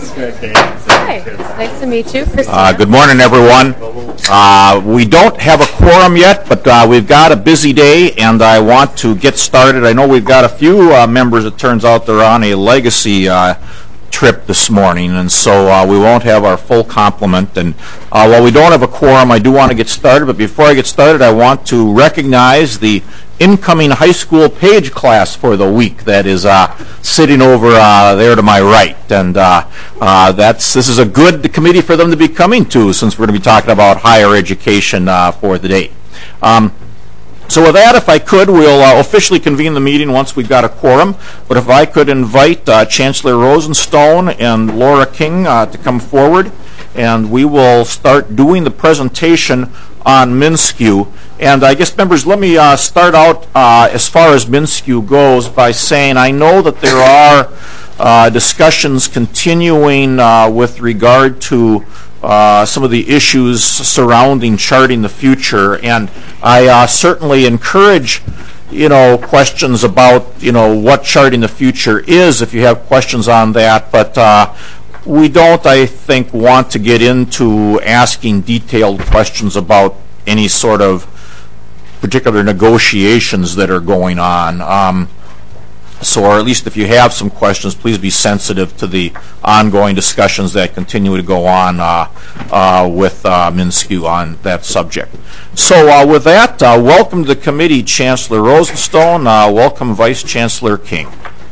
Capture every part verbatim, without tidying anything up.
Hi, nice to meet you. Christina. Uh, good morning, everyone. Uh, we don't have a quorum yet, but uh, we've got a busy day, and I want to get started. I know we've got a few uh, members, it turns out they're on a legacy uh, trip this morning, and so uh, we won't have our full complement. And uh, while we don't have a quorum, I do want to get started, but before I get started, I want to recognize the incoming high school page class for the week that is uh, sitting over uh, there to my right, and uh, uh, that's this is a good committee for them to be coming to, since we're going to be talking about higher education uh, for the day. Um, so with that, if I could, we'll uh, officially convene the meeting once we've got a quorum, but if I could invite uh, Chancellor Rosenstone and Laura King uh, to come forward, and we will start doing the presentation on MnSCU. And I guess, members, let me uh, start out uh, as far as MnSCU goes by saying I know that there are uh, discussions continuing uh, with regard to uh, some of the issues surrounding charting the future, and I uh, certainly encourage you know, questions about, you know, what charting the future is if you have questions on that, but uh, we don't, I think, want to get into asking detailed questions about any sort of particular negotiations that are going on. Um, so, or at least if you have some questions, please be sensitive to the ongoing discussions that continue to go on uh, uh, with uh, MnSCU on that subject. So uh, with that, uh, welcome to the committee, Chancellor Rosenstone. Uh, welcome, Vice Chancellor King.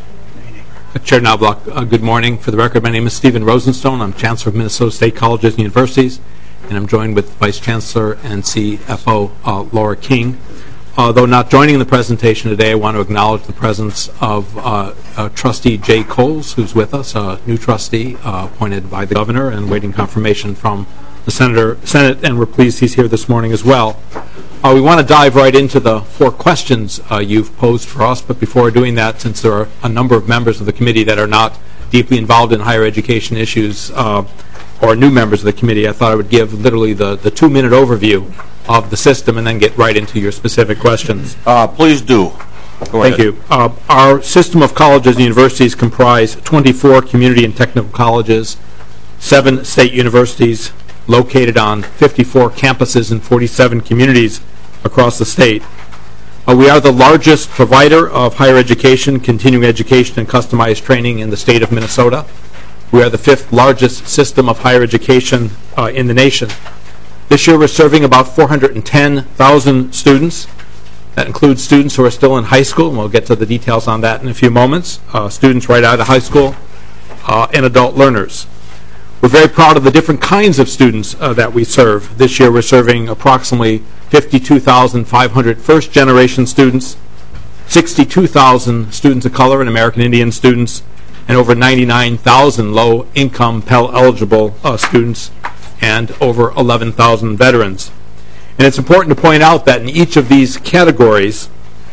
Chair Knobloch, uh, good morning. For the record, my name is Stephen Rosenstone. I'm Chancellor of Minnesota State Colleges and Universities, and I'm joined with Vice Chancellor and C F O uh, Laura King. Uh, though not joining the presentation today, I want to acknowledge the presence of uh, uh, Trustee Jay Coles, who's with us, a new trustee uh, appointed by the governor and waiting confirmation from the Senator, Senate, and we're pleased he's here this morning as well. Uh, we want to dive right into the four questions uh, you've posed for us, but before doing that, since there are a number of members of the committee that are not deeply involved in higher education issues uh, or new members of the committee, I thought I would give literally the, the two-minute overview of the system and then get right into your specific questions. Uh, please do. Go Thank ahead. you. Uh, our system of colleges and universities comprise twenty-four community and technical colleges, seven state universities located on fifty-four campuses in forty-seven communities across the state. Uh, we are the largest provider of higher education, continuing education, and customized training in the state of Minnesota. We are the fifth largest system of higher education uh, in the nation. This year we're serving about four hundred ten thousand students. That includes students who are still in high school, and we'll get to the details on that in a few moments, uh, students right out of high school, uh, and adult learners. We're very proud of the different kinds of students uh, that we serve. This year we're serving approximately fifty-two thousand five hundred first-generation students, sixty-two thousand students of color and American Indian students, and over ninety-nine thousand low-income Pell-eligible uh, students, and over eleven thousand veterans. And it's important to point out that in each of these categories,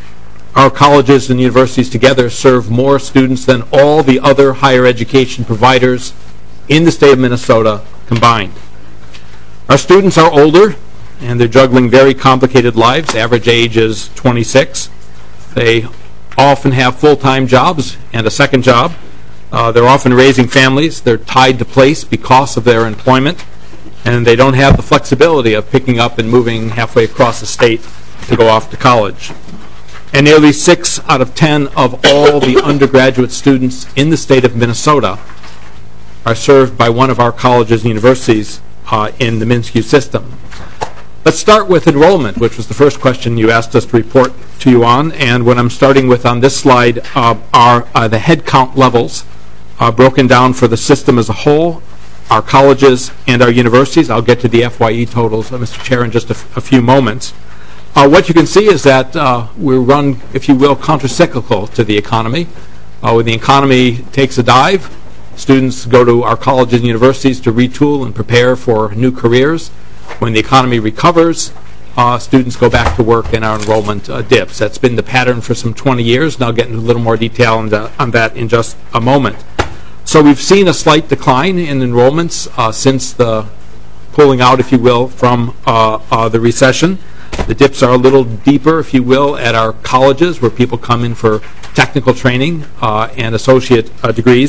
our colleges and universities together serve more students than all the other higher education providers in the state of Minnesota combined. Our students are older, and they're juggling very complicated lives. The average age is twenty-six. They often have full-time jobs and a second job. Uh, they're often raising families. They're tied to place because of their employment, and they don't have the flexibility of picking up and moving halfway across the state to go off to college. And nearly six out of ten of all the undergraduate students in the state of Minnesota are served by one of our colleges and universities uh, in the MnSCU system. Let's start with enrollment, which was the first question you asked us to report to you on. And what I'm starting with on this slide uh, are uh, the head count levels uh, broken down for the system as a whole, our colleges and our universities. I'll get to the F Y E totals, uh, Mister Chair, in just a, f- a few moments. Uh, what you can see is that uh, we run, if you will, countercyclical to the economy. Uh, when the economy takes a dive, students go to our colleges and universities to retool and prepare for new careers. When the economy recovers, uh, students go back to work and our enrollment uh, dips. That's been the pattern for some twenty years, and I'll get into a little more detail on, the, on that in just a moment. So we've seen a slight decline in enrollments uh, since the pulling out, if you will, from uh, uh, the recession. The dips are a little deeper, if you will, at our colleges, where people come in for technical training uh, and associate uh, degrees.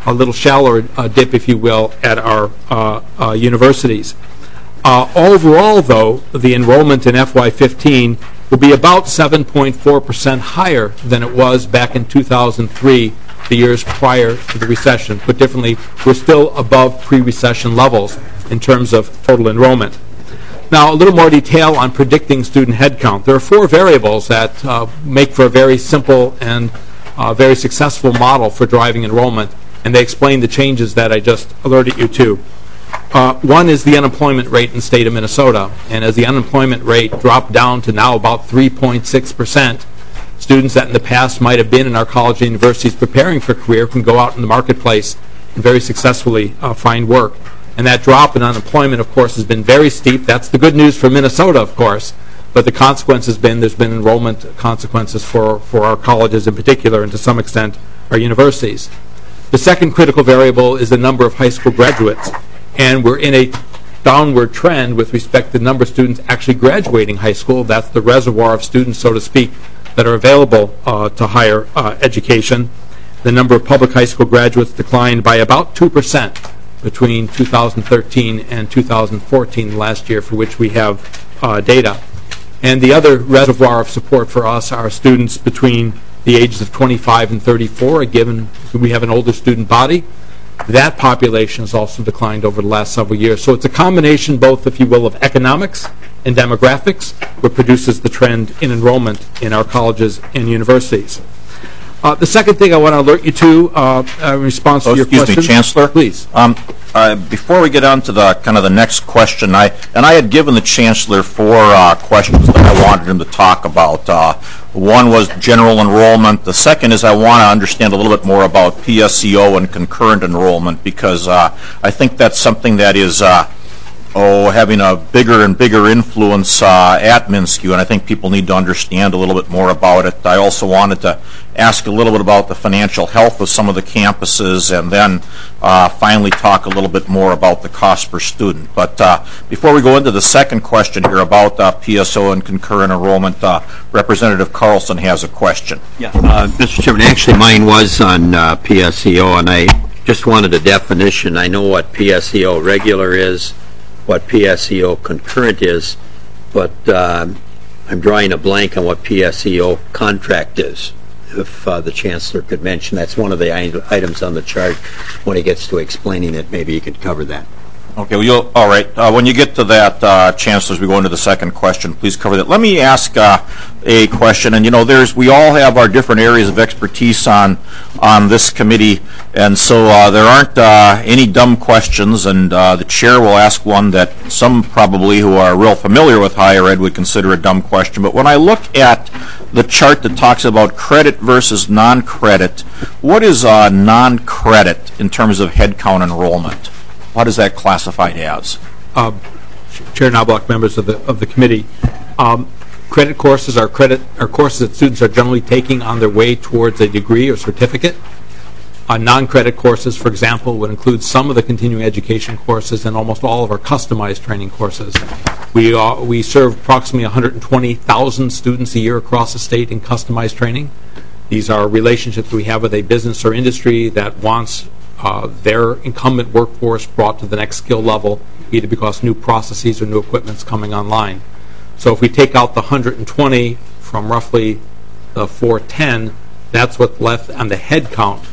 a little shallower uh, dip, if you will, at our uh, uh, universities. Uh, overall, though, the enrollment in F Y fifteen will be about seven point four percent higher than it was back in two thousand three, the years prior to the recession. Put differently, we're still above pre-recession levels in terms of total enrollment. Now, a little more detail on predicting student headcount. There are four variables that uh, make for a very simple and uh, very successful model for driving enrollment, and they explain the changes that I just alerted you to. Uh, one is the unemployment rate in the state of Minnesota, and as the unemployment rate dropped down to now about three point six percent, students that in the past might have been in our college and universities preparing for a career can go out in the marketplace and very successfully uh, find work. And that drop in unemployment, of course, has been very steep. That's the good news for Minnesota, of course, but the consequence has been there's been enrollment consequences for, for our colleges in particular, and to some extent our universities. The second critical variable is the number of high school graduates, and we're in a downward trend with respect to the number of students actually graduating high school. That's the reservoir of students, so to speak, that are available uh, to higher uh, education. The number of public high school graduates declined by about two percent between two thousand thirteen and two thousand fourteen, last year, for which we have uh, data. And the other reservoir of support for us are students between the ages of twenty-five and thirty-four, given we have an older student body. That population has also declined over the last several years. So it's a combination both, if you will, of economics and demographics, which produces the trend in enrollment in our colleges and universities. Uh, the second thing I want to alert you to, uh, in response oh, to your excuse question. me, Chancellor. Please. Um, uh, before we get on to the kind of the next question, I and I had given the Chancellor four uh, questions that I wanted him to talk about. Uh, one was general enrollment. The second is I want to understand a little bit more about P S E O and concurrent enrollment, because uh, I think that's something that is uh, oh, having a bigger and bigger influence uh, at MnSCU, and I think people need to understand a little bit more about it. I also wanted to ask a little bit about the financial health of some of the campuses, and then uh, finally talk a little bit more about the cost per student. But uh, before we go into the second question here about uh, P S O and concurrent enrollment, uh, Representative Carlson has a question. Yeah, uh, Mister Chairman, actually mine was on uh, P S E O, and I just wanted a definition. I know what P S E O regular is, what P S E O concurrent is, but um, I'm drawing a blank on what P S E O contract is. If uh, the Chancellor could mention, that's one of the items on the chart. When he gets to explaining it, maybe you could cover that. Okay, well, you'll, all right. Uh, when you get to that, uh, Chancellor, as we go into the second question, please cover that. Let me ask uh, a question. And you know, there's we all have our different areas of expertise on on this committee, and so uh, there aren't uh, any dumb questions. And uh, the chair will ask one that some probably who are real familiar with higher ed would consider a dumb question. But when I look at the chart that talks about credit versus non-credit, what is uh, non-credit in terms of headcount enrollment? What is that classified as? Uh, Chair Knobloch, members of the of the committee, um, credit courses are credit are courses that students are generally taking on their way towards a degree or certificate. Uh, non-credit courses, for example, would include some of the continuing education courses and almost all of our customized training courses. We uh, we serve approximately one hundred twenty thousand students a year across the state in customized training. These are relationships we have with a business or industry that wants Uh, their incumbent workforce brought to the next skill level, either because new processes or new equipment's coming online. So if we take out the one hundred twenty from roughly the four ten, that's what's left on the head count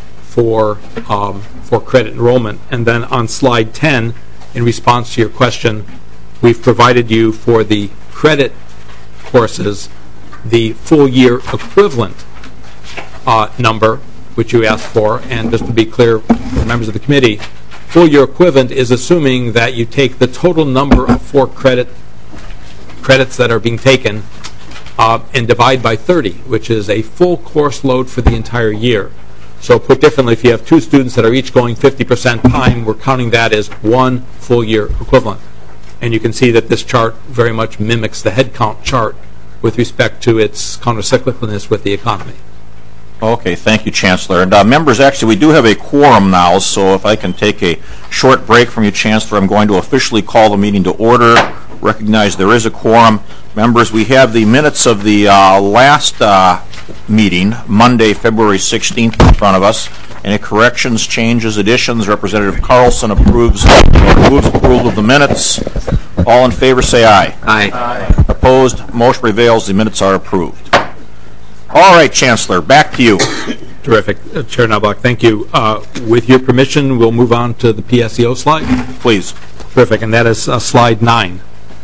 for um, for credit enrollment. And then on slide ten, in response to your question, we've provided you for the credit courses the full year equivalent uh, number, which you asked for. And just to be clear, members of the committee, full year equivalent is assuming that you take the total number of four credit credits that are being taken uh, and divide by thirty, which is a full course load for the entire year. So put differently, if you have two students that are each going fifty percent time, we're counting that as one full year equivalent. And you can see that this chart very much mimics the head count chart with respect to its countercyclicalness with the economy. Okay, thank you, Chancellor. And uh, members, actually, we do have a quorum now, so if I can take a short break from you, Chancellor, I'm going to officially call the meeting to order. recognize there is a quorum. Members, we have the minutes of the uh, last uh, meeting, Monday, February sixteenth, in front of us. Any corrections, changes, additions? Representative Carlson approves, moves approval of the minutes. All in favor say aye. Aye. Aye. Opposed? Motion prevails. The minutes are approved. All right, Chancellor, back to you. Terrific. Uh, Chair Knobloch, thank you. Uh, with your permission, we'll move on to the P S E O slide. Please. Terrific, and that is uh, slide nine.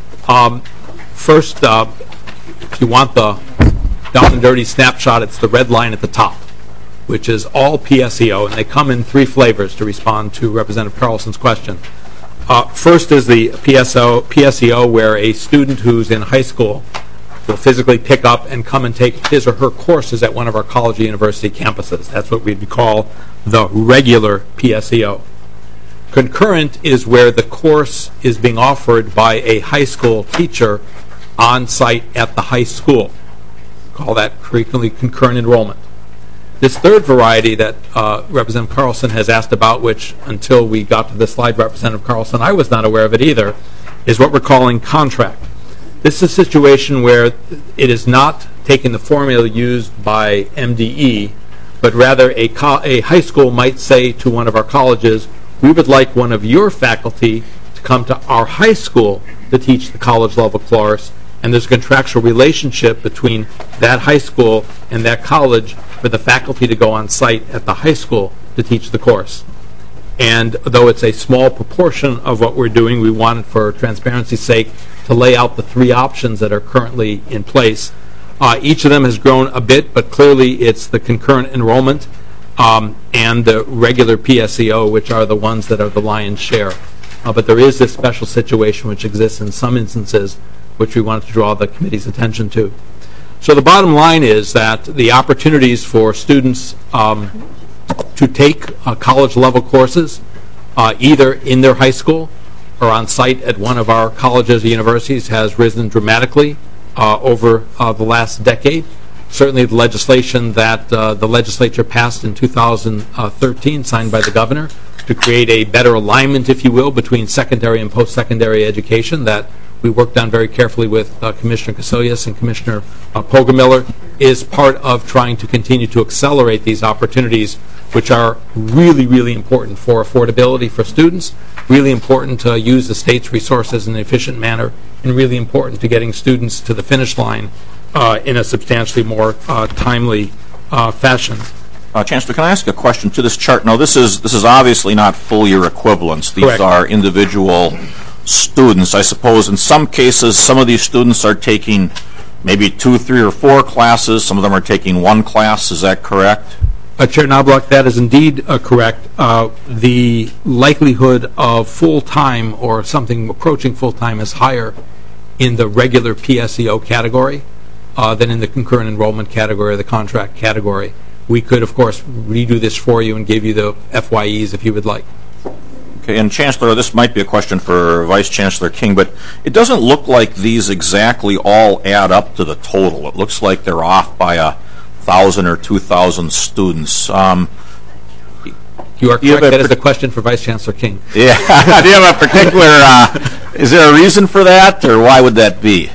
Um, first, uh, if you want the down and dirty snapshot, it's the red line at the top, which is all P S E O, and they come in three flavors to respond to Representative Carlson's question. Uh, first is the P S O, P S E O, where a student who's in high school will physically pick up and come and take his or her courses at one of our college or university campuses. That's what we'd call the regular P S E O. Concurrent is where the course is being offered by a high school teacher on site at the high school. Call that frequently concurrent enrollment. This third variety that uh, Representative Carlson has asked about, which until we got to this slide, Representative Carlson, I was not aware of it either, is what we're calling contract. This is a situation where it is not taking the formula used by M D E, but rather a, co- a high school might say to one of our colleges, we would like one of your faculty to come to our high school to teach the college level course, and there's a contractual relationship between that high school and that college for the faculty to go on site at the high school to teach the course. And though it's a small proportion of what we're doing, we wanted, for transparency's sake, to lay out the three options that are currently in place. Uh, each of them has grown a bit, but clearly it's the concurrent enrollment um, and the regular P S E O, which are the ones that are the lion's share. Uh, but there is this special situation which exists in some instances, which we wanted to draw the committee's attention to. So the bottom line is that the opportunities for students um, to take uh, college-level courses, uh, either in their high school or on site at one of our colleges or universities, has risen dramatically uh, over uh, the last decade. Certainly the legislation that uh, the legislature passed in two thousand thirteen, signed by the governor, to create a better alignment, if you will, between secondary and post-secondary education, that we worked on very carefully with uh, Commissioner Casilius and Commissioner uh, Poggemiller, is part of trying to continue to accelerate these opportunities, which are really, really important for affordability for students, really important to use the state's resources in an efficient manner, and really important to getting students to the finish line uh, in a substantially more uh, timely uh, fashion. Uh, Chancellor, can I ask a question to this chart? No, this is this is obviously not full year equivalents. These Correct. Are individual students. I suppose in some cases, some of these students are taking maybe two, three, or four classes. Some of them are taking one class. Is that correct? Uh, Chair Knobloch, that is indeed uh, correct. Uh, the likelihood of full-time or something approaching full-time is higher in the regular P S E O category uh, than in the concurrent enrollment category or the contract category. We could, of course, redo this for you and give you the F Y Es if you would like. Okay, and Chancellor, this might be a question for Vice Chancellor King, but it doesn't look like these exactly all add up to the total. It looks like they're off by a thousand or two thousand students. Um, you are you correct. That a, is a question for Vice Chancellor King. Yeah. Do you have a particular, uh, is there a reason for that, or why would that be?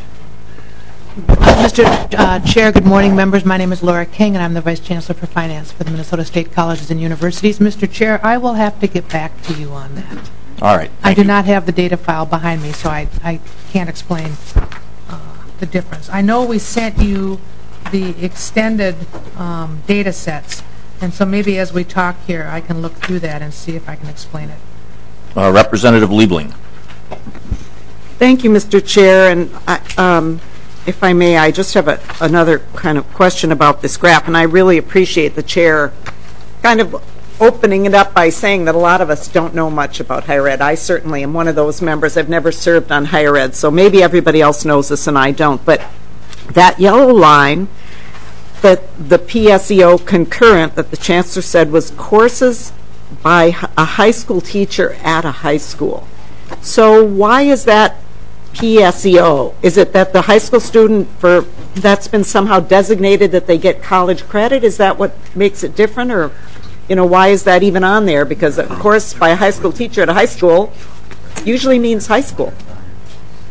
Mister Uh, Chair, good morning, members. My name is Laura King, and I'm the Vice Chancellor for Finance for the Minnesota State Colleges and Universities. Mister Chair, I will have to get back to you on that. All right. I do you. not have the data file behind me, so I, I can't explain uh, the difference. I know we sent you the extended um, data sets, and so maybe as we talk here, I can look through that and see if I can explain it. Uh, Representative Liebling. Thank you, Mister Chair, and I, um, if I may, I just have a, another kind of question about this graph, and I really appreciate the Chair kind of opening it up by saying that a lot of us don't know much about higher ed. I certainly am one of those members. I've never served on higher ed, so maybe everybody else knows this and I don't. But that yellow line, that the P S E O concurrent that the Chancellor said was courses by a high school teacher at a high school. So why is that P S E O? Is it that the high school student, for that's been somehow designated that they get college credit? Is that what makes it different? Or, you know, why is that even on there? Because, of course, by a high school teacher at a high school usually means high school.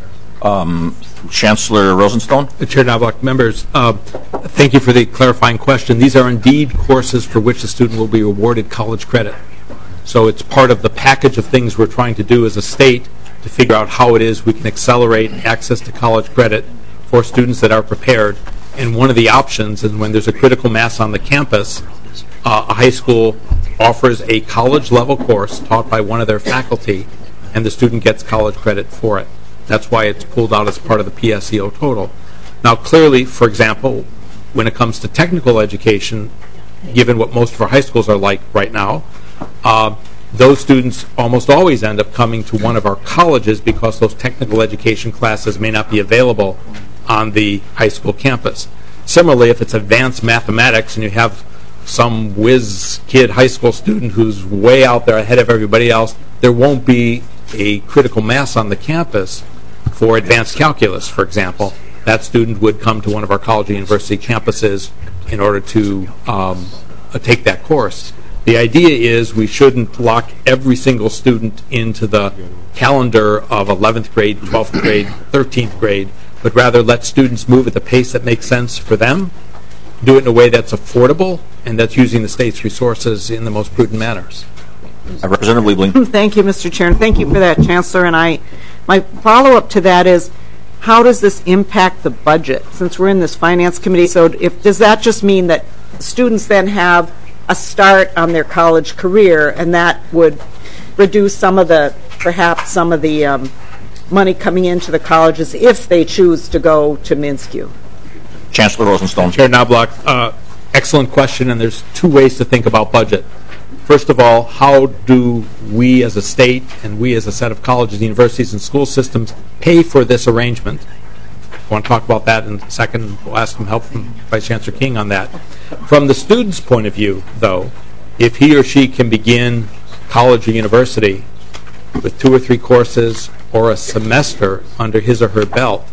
Um, Chancellor Rosenstone? Chair Knobloch, members, uh, thank you for the clarifying question. These are indeed courses for which the student will be awarded college credit. So it's part of the package of things we're trying to do as a state to figure out how it is we can accelerate access to college credit for students that are prepared. And one of the options is when there's a critical mass on the campus, uh, a high school offers a college-level course taught by one of their faculty, and the student gets college credit for it. That's why it's pulled out as part of the P S E O total. Now, clearly, for example, when it comes to technical education, given what most of our high schools are like right now, uh, those students almost always end up coming to one of our colleges because those technical education classes may not be available on the high school campus. Similarly, if it's advanced mathematics and you have some whiz kid high school student who's way out there ahead of everybody else, there won't be a critical mass on the campus for advanced calculus, for example. That student would come to one of our college or university campuses in order to um, uh, take that course. The idea is we shouldn't lock every single student into the calendar of eleventh grade, twelfth grade, thirteenth grade, but rather let students move at the pace that makes sense for them, do it in a way that's affordable, and that's using the state's resources in the most prudent manners. Uh, Representative Liebling. Thank you, Mister Chair, and thank you for that, Chancellor. And I, my follow-up to that is, how does this impact the budget? Since we're in this Finance Committee, so if does that just mean that students then have a start on their college career, and that would reduce some of the, perhaps some of the um, money coming into the colleges if they choose to go to MnSCU? Chancellor Rosenstone. Chair Knobloch, uh, excellent question, and there's two ways to think about budget. First of all, how do we as a state and we as a set of colleges, universities, and school systems pay for this arrangement? I want to talk about that in a second. We'll ask some help from Vice Chancellor King on that. From the student's point of view, though, if he or she can begin college or university with two or three courses or a semester under his or her belt,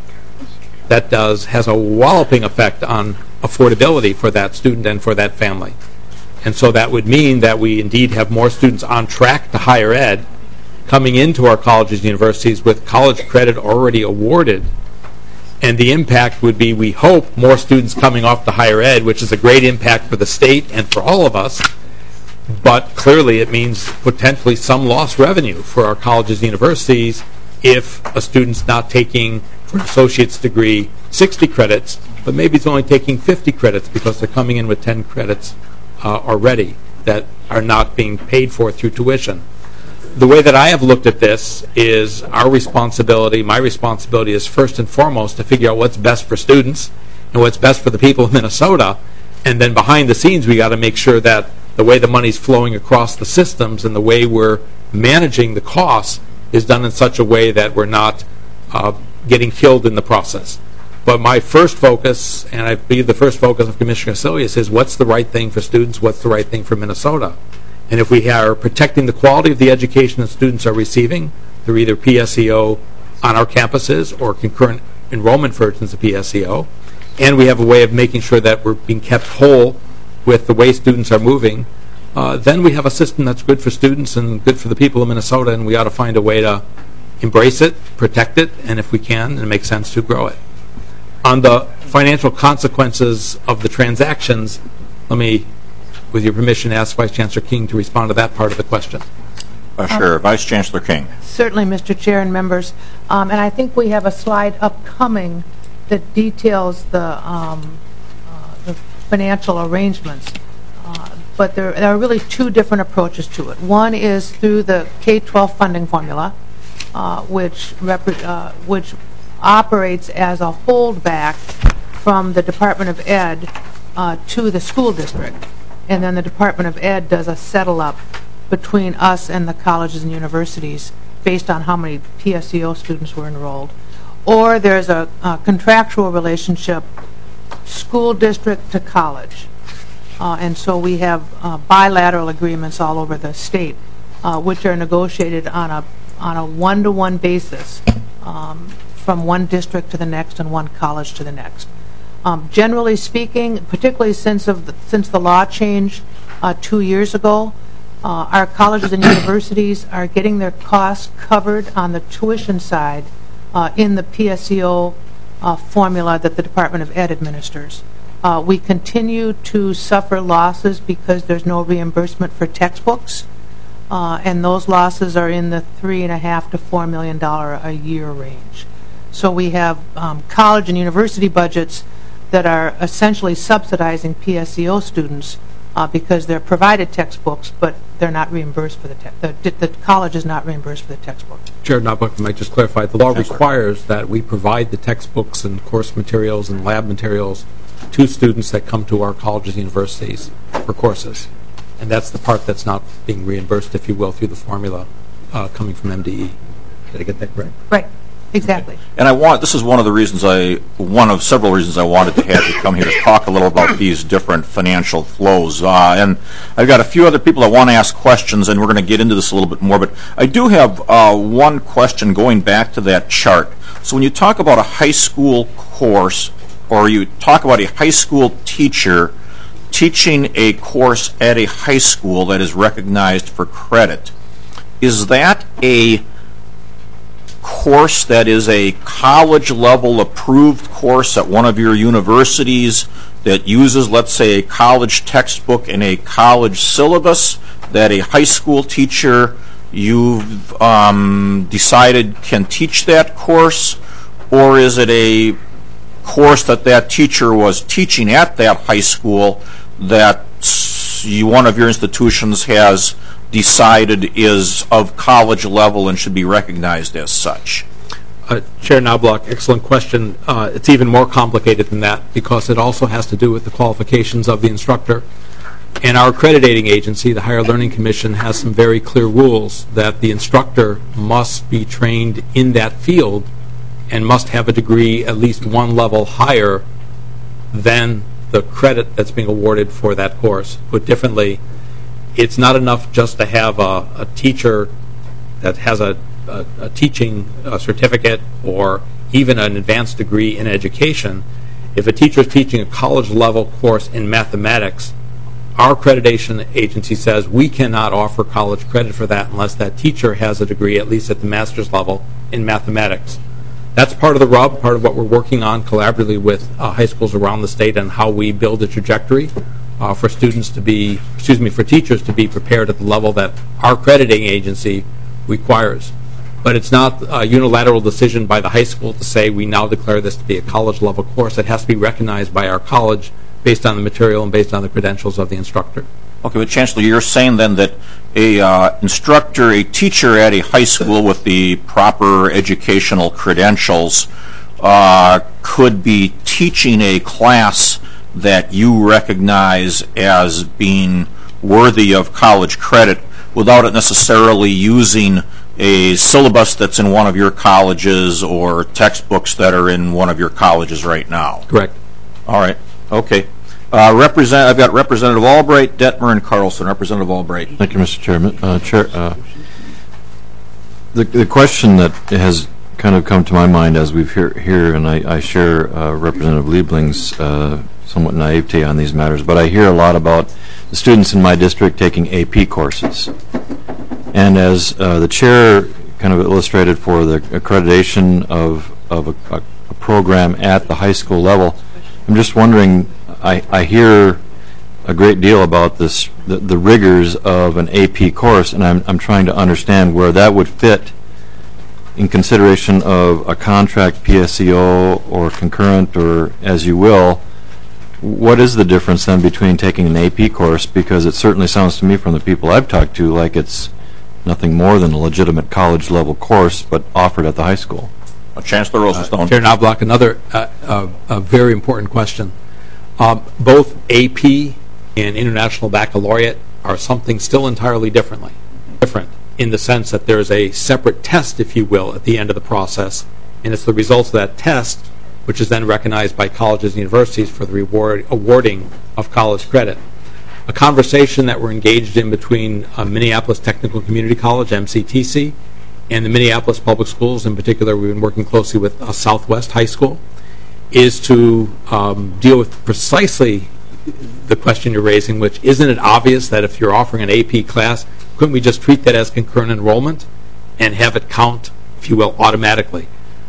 that does has a walloping effect on affordability for that student and for that family. And so that would mean that we indeed have more students on track to higher ed coming into our colleges and universities with college credit already awarded. And the impact would be, we hope, more students coming off to higher ed, which is a great impact for the state and for all of us. But clearly it means potentially some lost revenue for our colleges and universities if a student's not taking, for an associate's degree, sixty credits, but maybe it's only taking fifty credits because they're coming in with ten credits uh, already that are not being paid for through tuition. The way that I have looked at this is our responsibility, my responsibility is first and foremost to figure out what's best for students and what's best for the people of Minnesota, and then behind the scenes we got to make sure that the way the money's flowing across the systems and the way we're managing the costs is done in such a way that we're not uh, getting killed in the process. But my first focus, and I believe the first focus of Commissioner Casilius, is what's the right thing for students, what's the right thing for Minnesota. And if we are protecting the quality of the education that students are receiving through either P S E O on our campuses or concurrent enrollment versions of P S E O, and we have a way of making sure that we're being kept whole with the way students are moving, uh, then we have a system that's good for students and good for the people of Minnesota, and we ought to find a way to embrace it, protect it, and if we can, and it makes sense, to grow it. On the financial consequences of the transactions, let me, with your permission, ask Vice Chancellor King to respond to that part of the question. Uh, sure. Um, Vice Chancellor King. Certainly, Mister Chair and members. Um, and I think we have a slide upcoming that details the, um, uh, the financial arrangements. Uh, but there, there are really two different approaches to it. One is through the K twelve funding formula, uh, which, rep uh, which operates as a holdback from the Department of Ed uh, to the school district. And then the Department of Ed does a settle-up between us and the colleges and universities based on how many P S E O students were enrolled. Or there's a, a contractual relationship, school district to college. Uh, and so we have uh, bilateral agreements all over the state, uh, which are negotiated on a, on a one-to-one basis um, from one district to the next and one college to the next. Um, generally speaking, particularly since of the, since the law changed uh, two years ago, uh, our colleges and universities are getting their costs covered on the tuition side uh, in the P S E O uh, formula that the Department of Ed administers. Uh, we continue to suffer losses because there's no reimbursement for textbooks, uh, and those losses are in the three and a half to four million dollar a year range. So we have um, college and university budgets that are essentially subsidizing P S E O students uh, because they're provided textbooks, but they're not reimbursed for the te- the, the college is not reimbursed for the textbook. Chair Knobloch, if I might just clarify, the law requires that we provide the textbooks and course materials and lab materials to students that come to our colleges and universities for courses. And that's the part that's not being reimbursed, if you will, through the formula uh, coming from M D E. Did I get that correct? Right. Exactly. Okay. And I want, this is one of the reasons I, one of several reasons I wanted to have you come here to talk a little about these different financial flows. Uh, and I've got a few other people that want to ask questions, and we're going to get into this a little bit more. But I do have uh, one question going back to that chart. So when you talk about a high school course, or you talk about a high school teacher teaching a course at a high school that is recognized for credit, is that a course that is a college level approved course at one of your universities that uses, let's say, a college textbook and a college syllabus that a high school teacher you've um, decided can teach that course? Or is it a course that that teacher was teaching at that high school that you, one of your institutions has decided is of college level and should be recognized as such? Uh, Chair Knobloch, excellent question. Uh, it's even more complicated than that because it also has to do with the qualifications of the instructor. And our accrediting agency, the Higher Learning Commission, has some very clear rules that the instructor must be trained in that field and must have a degree at least one level higher than the credit that's being awarded for that course. Put differently, it's not enough just to have a, a teacher that has a, a, a teaching a certificate or even an advanced degree in education. If a teacher is teaching a college level course in mathematics, our accreditation agency says we cannot offer college credit for that unless that teacher has a degree, at least at the master's level, in mathematics. That's part of the rub, part of what we're working on collaboratively with uh, high schools around the state on how we build a trajectory uh, for students to be, excuse me, for teachers to be prepared at the level that our accrediting agency requires. But it's not a unilateral decision by the high school to say we now declare this to be a college level course. It has to be recognized by our college based on the material and based on the credentials of the instructor. Okay, but Chancellor, you're saying then that a uh, instructor, a teacher at a high school with the proper educational credentials uh, could be teaching a class that you recognize as being worthy of college credit without it necessarily using a syllabus that's in one of your colleges or textbooks that are in one of your colleges right now. Correct. All right. Okay. Uh, represent. I've got Representative Albright, Detmer, and Carlson. Representative Albright. Thank you, Mister Chairman. Uh, Chair, uh, the the question that has kind of come to my mind as we've hear here, and I, I share uh, Representative Liebling's uh, somewhat naivete on these matters, but I hear a lot about the students in my district taking A P courses, and as uh, the chair kind of illustrated for the accreditation of of a, a, a program at the high school level, I'm just wondering. I, I hear a great deal about this, the, the rigors of an A P course, and I'm, I'm trying to understand where that would fit in consideration of a contract P S E O or concurrent or as you will. What is the difference then between taking an A P course, because it certainly sounds to me from the people I've talked to like it's nothing more than a legitimate college level course but offered at the high school? Uh, Chancellor Rosenstone. Uh, Chair Knobloch, another uh, uh, a very important question. Um, both A P and International Baccalaureate are something still entirely differently, different in the sense that there's a separate test, if you will, at the end of the process, and it's the results of that test which is then recognized by colleges and universities for the reward, awarding of college credit. A conversation that we're engaged in between uh, Minneapolis Technical Community College, M C T C, and the Minneapolis Public Schools, in particular, we've been working closely with uh, Southwest High School, is to um, deal with precisely the question you're raising, which isn't it obvious that if you're offering an A P class, couldn't we just treat that as concurrent enrollment and have it count, if you will, automatically?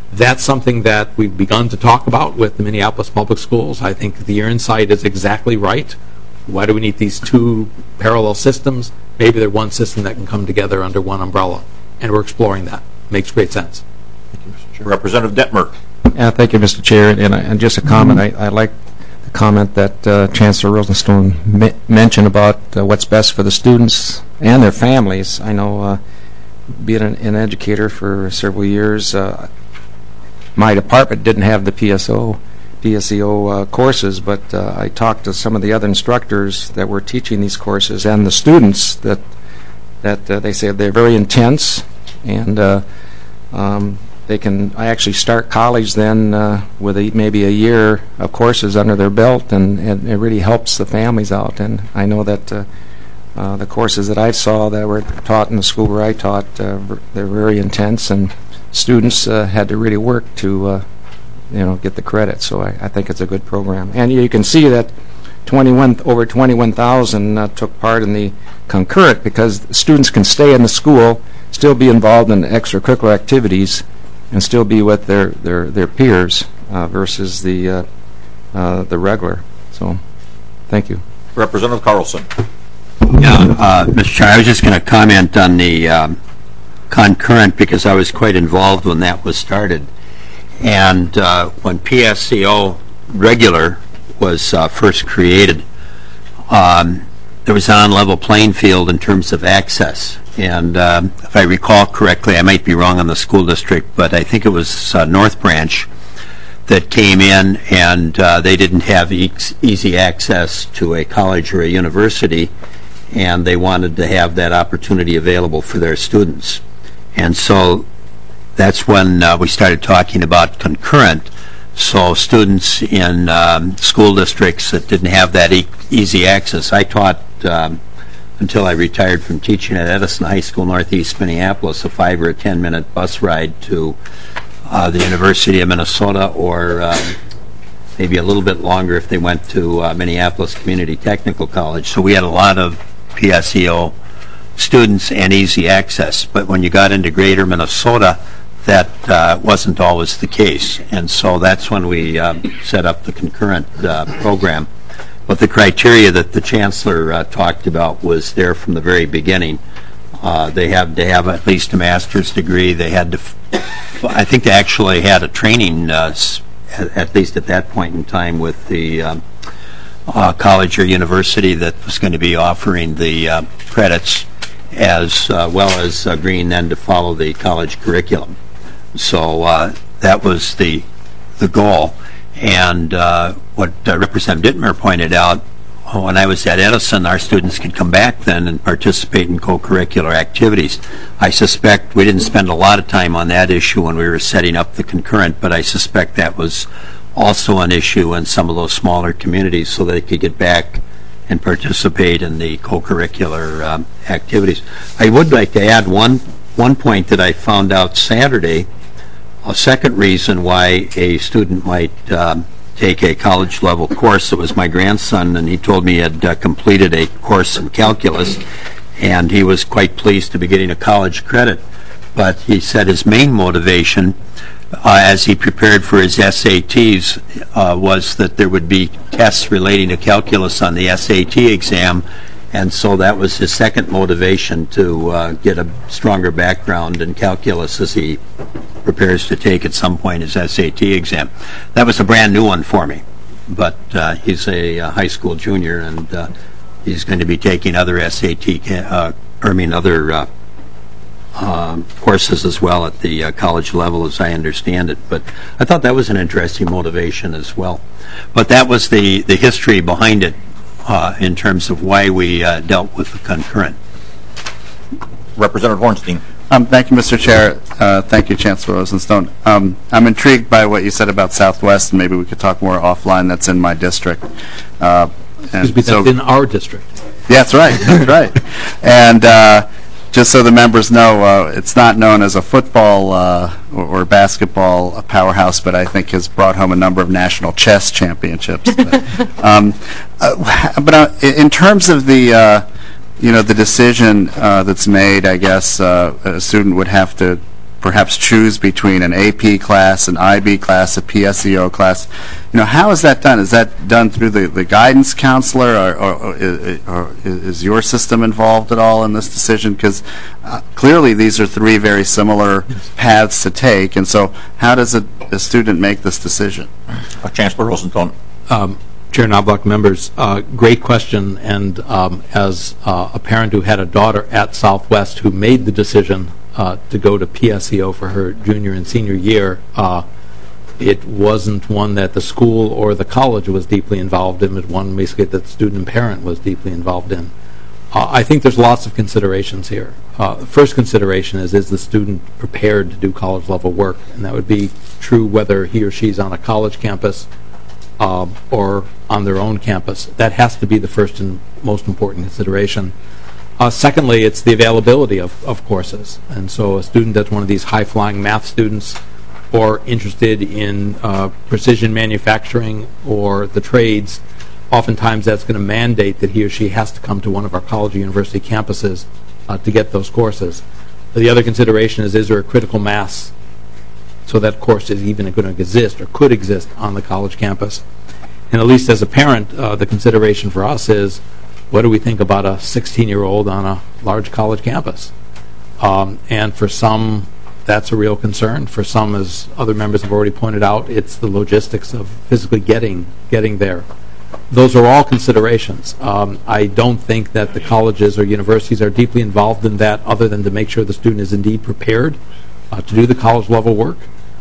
That's something that we've begun to talk about with the Minneapolis Public Schools. I think the, your insight is exactly right. Why do we need these two parallel systems? Maybe they're one system that can come together under one umbrella, and we're exploring that. Makes great sense. Thank you, Mister Chair. Representative Detmer. Yeah, thank you, Mister Chair. And, and just a comment, I, I like the comment that uh, Chancellor Rosenstone me mentioned about uh, what's best for the students and their families. I know, uh, being an, an educator for several years, uh, my department didn't have the P S O, P S E O uh, courses, but uh, I talked to some of the other instructors that were teaching these courses and the students that that uh, they said they're very intense, and uh, um, they can I actually start college then uh, with a, maybe a year of courses under their belt, and, and it really helps the families out. And I know that uh, uh, the courses that I saw that were taught in the school where I taught, uh, they're very intense, and students uh, had to really work to uh, you know, get the credit. So I, I think it's a good program. And you can see that twenty-one over twenty-one thousand uh, took part in the concurrent, because students can stay in the school, still be involved in extracurricular activities, and still be with their their, their peers uh, versus the uh, uh, the regular. So, thank you. Representative Carlson. Yeah, uh, Mister Chair, I was just going to comment on the um, concurrent, because I was quite involved when that was started. And uh, when P S C O regular was uh, first created, um, there was an on-level playing field in terms of access. And um, if I recall correctly, I might be wrong on the school district, but I think it was uh, North Branch that came in, and uh, they didn't have e easy access to a college or a university, and they wanted to have that opportunity available for their students. And so that's when uh, we started talking about concurrent. So students in um, school districts that didn't have that e easy access. I taught um, until I retired from teaching at Edison High School, Northeast Minneapolis, a five or a ten minute bus ride to uh, the University of Minnesota, or um, maybe a little bit longer if they went to uh, Minneapolis Community Technical College. So we had a lot of P S E O students and easy access. But when you got into greater Minnesota, that uh, wasn't always the case. And so that's when we um, set up the concurrent uh, program. But the criteria that the Chancellor uh, talked about was there from the very beginning. Uh, they had to have at least a master's degree. They had to, f I think they actually had a training, uh, at, at least at that point in time, with the um, uh, college or university that was going to be offering the uh, credits, as uh, well as agreeing then to follow the college curriculum. So uh, that was the the goal. And uh, what uh, Representative Dittmer pointed out, when I was at Edison, our students could come back then and participate in co-curricular activities. I suspect we didn't spend a lot of time on that issue when we were setting up the concurrent, but I suspect that was also an issue in some of those smaller communities, so they could get back and participate in the co-curricular um, activities. I would like to add one, one point that I found out Saturday. A second reason why a student might um, take a college level course. It was my grandson, and he told me he had uh, completed a course in calculus, and he was quite pleased to be getting a college credit. But he said his main motivation uh, as he prepared for his S A Ts uh, was that there would be tests relating to calculus on the S A T exam, and so that was his second motivation to uh, get a stronger background in calculus as he prepares to take at some point his S A T exam. That was a brand new one for me, but uh, he's a, a high school junior, and uh, he's going to be taking other S A T, uh, I mean other uh, uh, courses as well at the uh, college level, as I understand it. But I thought that was an interesting motivation as well. But that was the, the history behind it uh, in terms of why we uh, dealt with the concurrent. Representative Hornstein. Um, thank you, Mister Chair. Uh, thank you, Chancellor Rosenstone. Um, I'm intrigued by what you said about Southwest, and maybe we could talk more offline. That's in my district. Uh, and Because so, that's in our district. yeah, that's right. That's right. And uh, just so the members know, uh, it's not known as a football uh, or, or basketball powerhouse, but I think has brought home a number of national chess championships. but um, uh, but uh, in terms of the uh, you know, the decision uh, that's made, I guess uh, a student would have to perhaps choose between an A P class, an I B class, a P S E O class. You know, how is that done? Is that done through the, the guidance counselor, or, or, or, or is your system involved at all in this decision? Because uh, clearly these are three very similar paths to take, and so how does a, a student make this decision? Uh, Chancellor Rosenthal. Um, Chair Knobloch, members, uh, great question, and um, as uh, a parent who had a daughter at Southwest who made the decision uh, to go to P S E O for her junior and senior year, uh, it wasn't one that the school or the college was deeply involved in, but one basically that the student and parent was deeply involved in. Uh, I think there's lots of considerations here. Uh, the first consideration is, is the student prepared to do college-level work? And that would be true whether he or she's on a college campus um, or on their own campus. That has to be the first and most important consideration. Uh, secondly, it's the availability of, of courses. And so a student that's one of these high-flying math students or interested in uh, precision manufacturing or the trades, oftentimes that's going to mandate that he or she has to come to one of our college or university campuses uh, to get those courses. The other consideration is, is there a critical mass so that course is even going to exist or could exist on the college campus? And at least as a parent, uh, the consideration for us is, what do we think about a sixteen-year-old on a large college campus? Um, and for some, that's a real concern. For some, as other members have already pointed out, it's the logistics of physically getting getting there. Those are all considerations. Um, I don't think that the colleges or universities are deeply involved in that, other than to make sure the student is indeed prepared uh, to do the college-level work.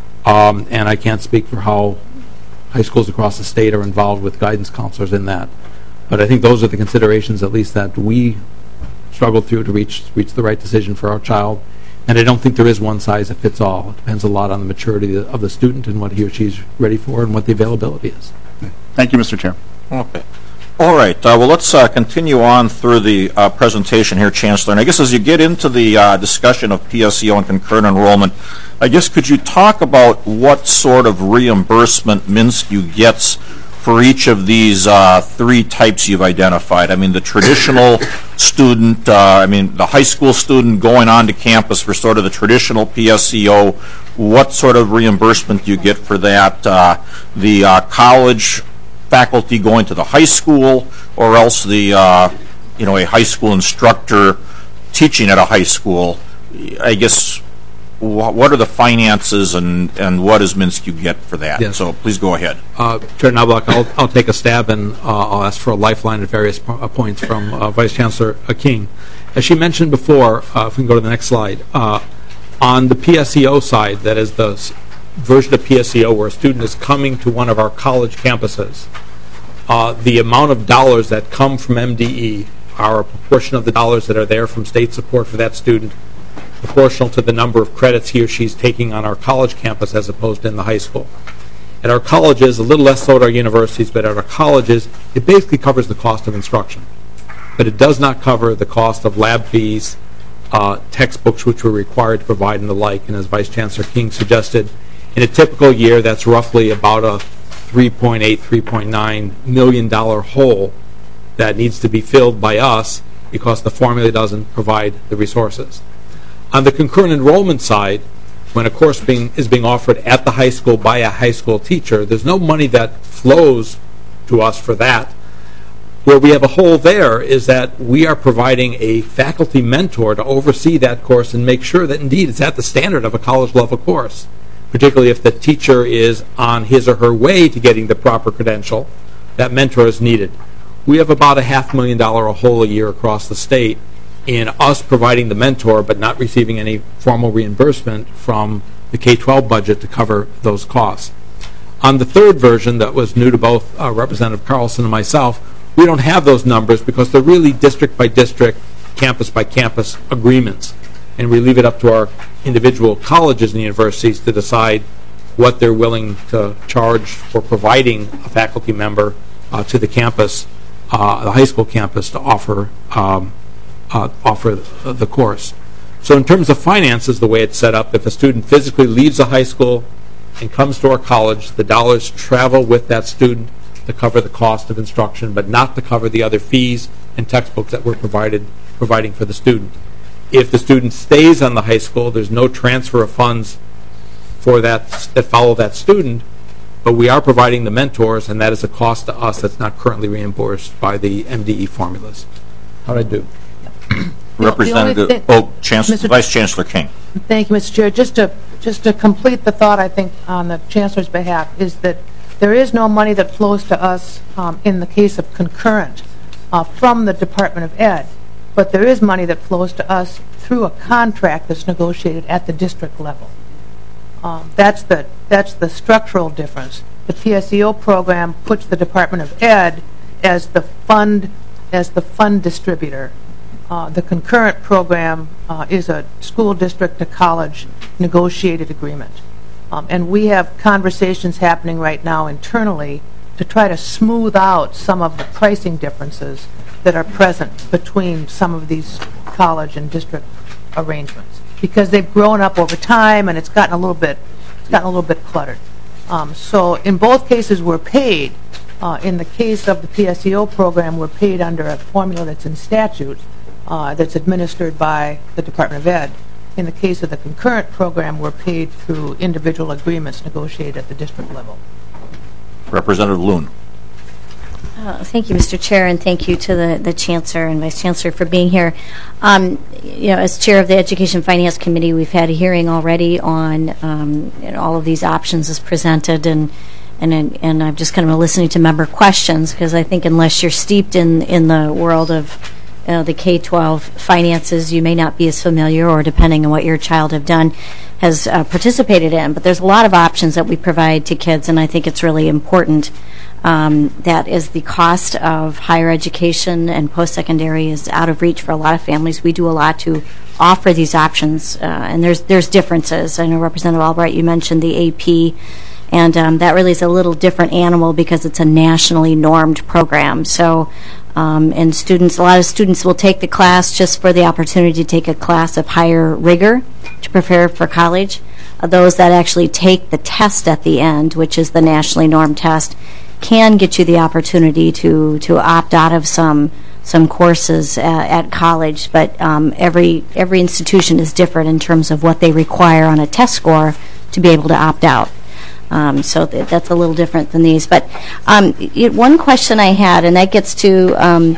Um, and I can't speak for how high schools across the state are involved with guidance counselors in that. But I think those are the considerations, at least, that we struggled through to reach reach the right decision for our child. And I don't think there is one size that fits all. It depends a lot on the maturity of the student and what he or she is ready for and what the availability is. Thank you, Mister Chair. Okay. All right. Uh, well, let's uh, continue on through the uh, presentation here, Chancellor. And I guess as you get into the uh, discussion of P S E O and concurrent enrollment, I guess could you talk about what sort of reimbursement MnSCU gets for each of these uh, three types you've identified? I mean, the traditional student, uh, I mean, the high school student going on to campus for sort of the traditional P S E O, what sort of reimbursement do you get for that? Uh, the uh, college faculty going to the high school, or else the, uh, you know, a high school instructor teaching at a high school? I guess, wh what are the finances, and, and what does MnSCU get for that? Yes. So please go ahead. Uh, Chair Knobloch, I'll, I'll take a stab, and uh, I'll ask for a lifeline at various po points from uh, Vice Chancellor King. As she mentioned before, uh, if we can go to the next slide, uh, on the P S E O side, that is the version of P S E O where a student is coming to one of our college campuses, uh, the amount of dollars that come from M D E are a proportion of the dollars that are there from state support for that student, proportional to the number of credits he or she is taking on our college campus as opposed to in the high school. At our colleges, a little less so at our universities, but at our colleges, it basically covers the cost of instruction. But it does not cover the cost of lab fees, uh, textbooks which we're required to provide, and the like. And as Vice Chancellor King suggested, in a typical year, that's roughly about a three point eight, three point nine million dollar hole that needs to be filled by us because the formula doesn't provide the resources. On the concurrent enrollment side, when a course being, is being offered at the high school by a high school teacher, there's no money that flows to us for that. Where we have a hole there is that we are providing a faculty mentor to oversee that course and make sure that indeed it's at the standard of a college level course, particularly if the teacher is on his or her way to getting the proper credential. That mentor is needed. We have about a half million dollar a hole a year across the state in us providing the mentor but not receiving any formal reimbursement from the K twelve budget to cover those costs. On the third version that was new to both uh, Representative Carlson and myself, we don't have those numbers because they're really district by district, campus by campus agreements. And we leave it up to our individual colleges and universities to decide what they're willing to charge for providing a faculty member uh, to the campus, uh, the high school campus, to offer um, Uh, offer the course. So in terms of finances, the way it's set up, if a student physically leaves a high school and comes to our college, the dollars travel with that student to cover the cost of instruction, but not to cover the other fees and textbooks that we're provided, providing for the student. If the student stays on the high school, there's no transfer of funds for that that follow that student, but we are providing the mentors, and that is a cost to us that's not currently reimbursed by the M D E formulas. How did I do? Representative, thing- oh, Chancellor, Mister Vice Chancellor King. Thank you, Mister Chair. Just to, just to complete the thought, I think, on the Chancellor's behalf, is that there is no money that flows to us um, in the case of concurrent uh, from the Department of Ed, but there is money that flows to us through a contract that's negotiated at the district level. Um, that's the that's the structural difference. The P S E O program puts the Department of Ed as the fund as the fund distributor. Uh, the concurrent program uh, is a school district to college negotiated agreement. Um, and we have conversations happening right now internally to try to smooth out some of the pricing differences that are present between some of these college and district arrangements, because they've grown up over time and it's gotten a little bit it's gotten a little bit cluttered. Um, so in both cases we're paid. Uh, in the case of the P S E O program, we're paid under a formula that's in statute uh, that's administered by the Department of Ed. In the case of the concurrent program, we're paid through individual agreements negotiated at the district level. Representative Loon. Uh, thank you, Mister Chair, and thank you to the, the Chancellor and Vice Chancellor for being here. Um, you know, as Chair of the Education Finance Committee, we've had a hearing already on um, you know, all of these options as presented, and and and I'm just kind of listening to member questions, because I think unless you're steeped in in the world of Uh, the K twelve finances, you may not be as familiar, or depending on what your child have done, has uh, participated in. But there's a lot of options that we provide to kids, and I think it's really important um, that as the cost of higher education and post-secondary is out of reach for a lot of families, we do a lot to offer these options, uh, and there's there's differences. I know Representative Albright, you mentioned the A P, and um, that really is a little different animal because it's a nationally normed program. So Um, and students, a lot of students will take the class just for the opportunity to take a class of higher rigor to prepare for college. Uh, those that actually take the test at the end, which is the nationally normed test, can get you the opportunity to, to opt out of some some courses uh, at college. But um, every every institution is different in terms of what they require on a test score to be able to opt out. Um, so th that's a little different than these. But um, it, one question I had, and that gets to um,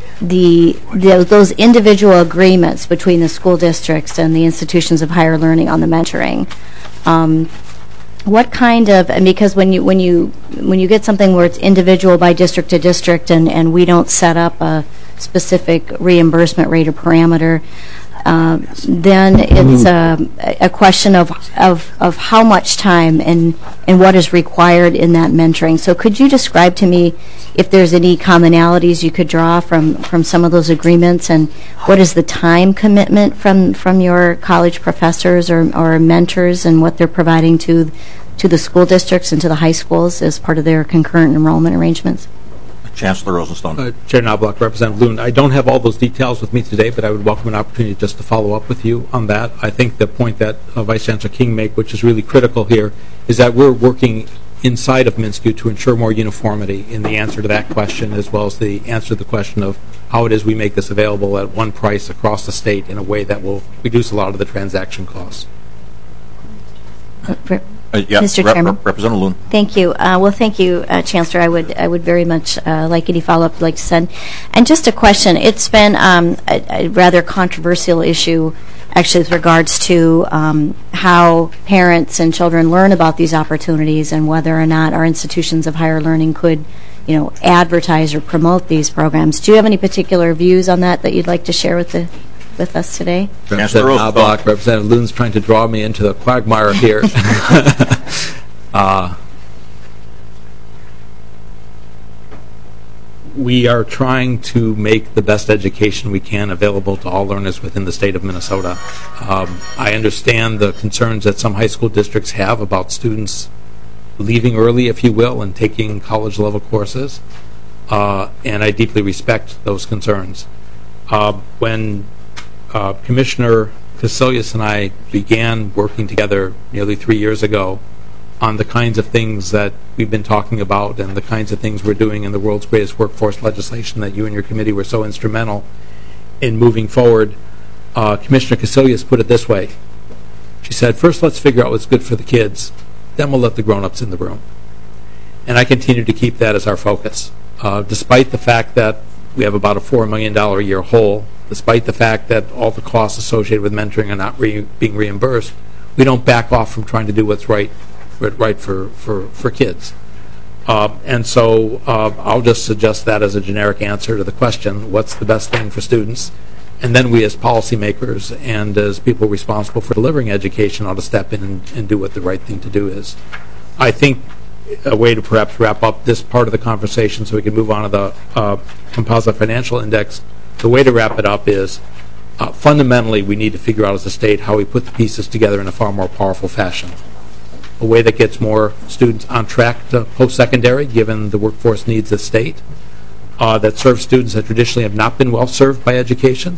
the, the those individual agreements between the school districts and the institutions of higher learning on the mentoring. Um, what kind of, and because when you when you when you get something where it's individual by district to district, and and we don't set up a specific reimbursement rate or parameter, Uh, then it's uh, a question of, of of how much time and and what is required in that mentoring. So could you describe to me if there's any commonalities you could draw from, from some of those agreements, and what is the time commitment from, from your college professors or, or mentors, and what they're providing to to the school districts and to the high schools as part of their concurrent enrollment arrangements? Chancellor Rosenstone. Uh, Chair Knobloch, Representative Loon, I don't have all those details with me today, but I would welcome an opportunity just to follow up with you on that. I think the point that uh, Vice Chancellor King made, which is really critical here, is that we're working inside of MnSCU to ensure more uniformity in the answer to that question, as well as the answer to the question of how it is we make this available at one price across the state in a way that will reduce a lot of the transaction costs. Uh, Uh, yeah, Mister Rep Chairman. Rep Representative Loon. Thank you. Uh, well, thank you, uh, Chancellor. I would I would very much uh, like any follow-up you'd like to send. And just a question. It's been um, a, a rather controversial issue, actually, with regards to um, how parents and children learn about these opportunities, and whether or not our institutions of higher learning could, you know, advertise or promote these programs. Do you have any particular views on that that you'd like to share with the with us today? Representative Knobloch, Representative Loon's trying to draw me into the quagmire here. uh, we are trying to make the best education we can available to all learners within the state of Minnesota. Um, I understand the concerns that some high school districts have about students leaving early, if you will, and taking college-level courses, uh, and I deeply respect those concerns. Uh, when Uh, Commissioner Casilius and I began working together nearly three years ago on the kinds of things that we've been talking about, and the kinds of things we're doing in the world's greatest workforce legislation that you and your committee were so instrumental in moving forward. uh, Commissioner Casilius put it this way. She said, first let's figure out what's good for the kids, then we'll let the grown-ups in the room. And I continue to keep that as our focus. Uh, despite the fact that we have about a four million dollars a year hole, despite the fact that all the costs associated with mentoring are not re being reimbursed, we don't back off from trying to do what's right, right for, for, for kids. Uh, and so uh, I'll just suggest that as a generic answer to the question, what's the best thing for students? And then we as policymakers and as people responsible for delivering education ought to step in and, and do what the right thing to do is. I think a way to perhaps wrap up this part of the conversation so we can move on to the uh, Composite Financial Index, the way to wrap it up is uh, fundamentally we need to figure out as a state how we put the pieces together in a far more powerful fashion. A way that gets more students on track to post-secondary given the workforce needs of the state, uh, that serves students that traditionally have not been well served by education.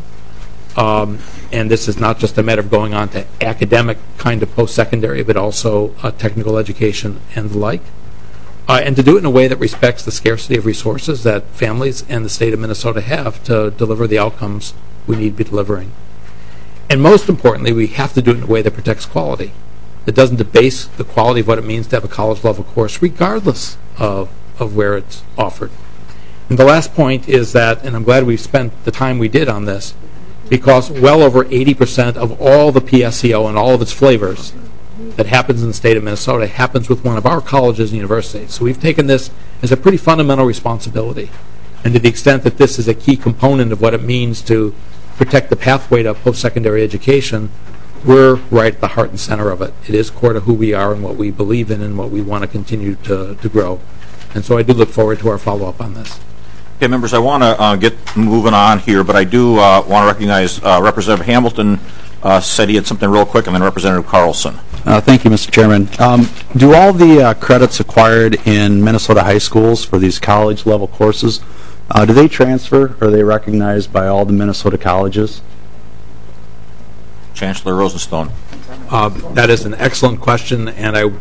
Um, and this is not just a matter of going on to academic kind of post-secondary, but also uh, technical education and the like. Uh, and to do it in a way that respects the scarcity of resources that families and the state of Minnesota have to deliver the outcomes we need to be delivering. And most importantly, we have to do it in a way that protects quality, that doesn't debase the quality of what it means to have a college-level course, regardless of, of where it's offered. And the last point is that, and I'm glad we spent the time we did on this, because well over eighty percent of all the P S E O and all of its flavors that happens in the state of Minnesota happens with one of our colleges and universities. So we've taken this as a pretty fundamental responsibility. And to the extent that this is a key component of what it means to protect the pathway to post-secondary education, we're right at the heart and center of it. It is core to who we are and what we believe in and what we want to continue to, to grow. And so I do look forward to our follow-up on this. Okay, members, I want to uh, get moving on here, but I do uh, want to recognize uh, Representative Hamilton uh, said he had something real quick, and then Representative Carlson. Uh, thank you, Mister Chairman. Um, do all the uh, credits acquired in Minnesota high schools for these college-level courses, uh, do they transfer, or are they recognized by all the Minnesota colleges? Chancellor Rosenstone. Uh, that is an excellent question, and I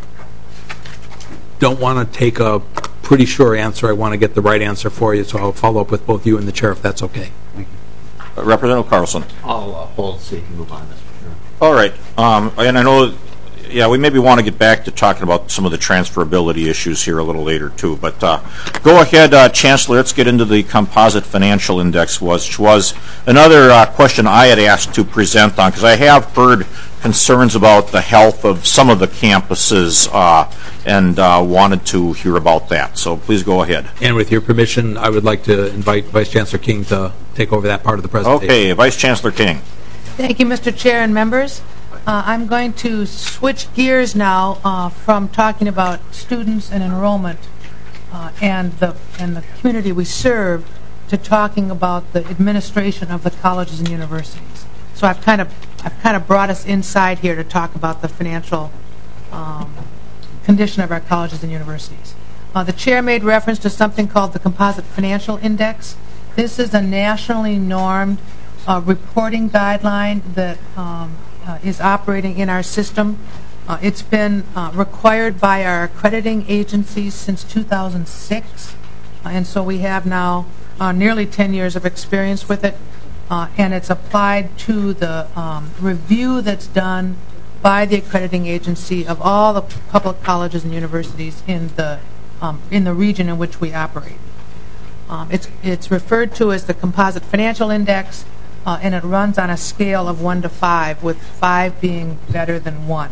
don't want to take a pretty sure answer. I want to get the right answer for you, so I'll follow up with both you and the chair if that's okay. Thank you. Uh, Representative Carlson. I'll uh, hold so you can move on, Mister Chairman. All right. Um, and I know, yeah, we maybe want to get back to talking about some of the transferability issues here a little later, too. But uh, go ahead, uh, Chancellor. Let's get into the Composite Financial Index, which was another uh, question I had asked to present on, because I have heard concerns about the health of some of the campuses uh, and uh, wanted to hear about that. So please go ahead. And with your permission, I would like to invite Vice Chancellor King to take over that part of the presentation. Okay, Vice Chancellor King. Thank you, Mister Chair and members. Uh, I'm going to switch gears now uh, from talking about students and enrollment uh, and the and the community we serve to talking about the administration of the colleges and universities. So I've kind of I've kind of brought us inside here to talk about the financial um, condition of our colleges and universities. Uh, the chair made reference to something called the Composite Financial Index. This is a nationally normed uh, reporting guideline that um, uh, is operating in our system. Uh, it's been uh, required by our accrediting agencies since two thousand six, uh, and so we have now uh, nearly ten years of experience with it. Uh, and it's applied to the um, review that's done by the accrediting agency of all the public colleges and universities in the um, in the region in which we operate. Um, it's it's referred to as the Composite Financial Index, uh, and it runs on a scale of one to five, with five being better than one.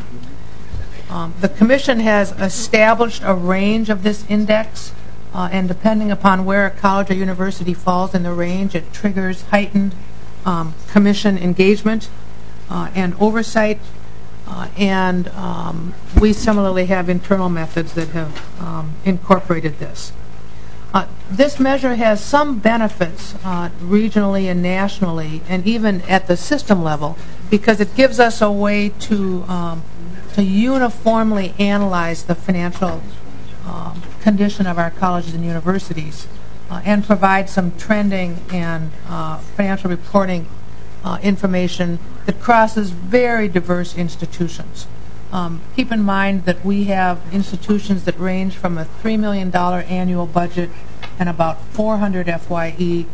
Um, the Commission has established a range of this index. Uh, and depending upon where a college or university falls in the range, it triggers heightened um, commission engagement uh, and oversight. Uh, and um, we similarly have internal methods that have um, incorporated this. Uh, this measure has some benefits uh, regionally and nationally, and even at the system level, because it gives us a way to um, to uniformly analyze the financial Um, condition of our colleges and universities uh, and provide some trending and uh, financial reporting uh, information that crosses very diverse institutions. Um, keep in mind that we have institutions that range from a three million dollars annual budget and about four hundred F Y E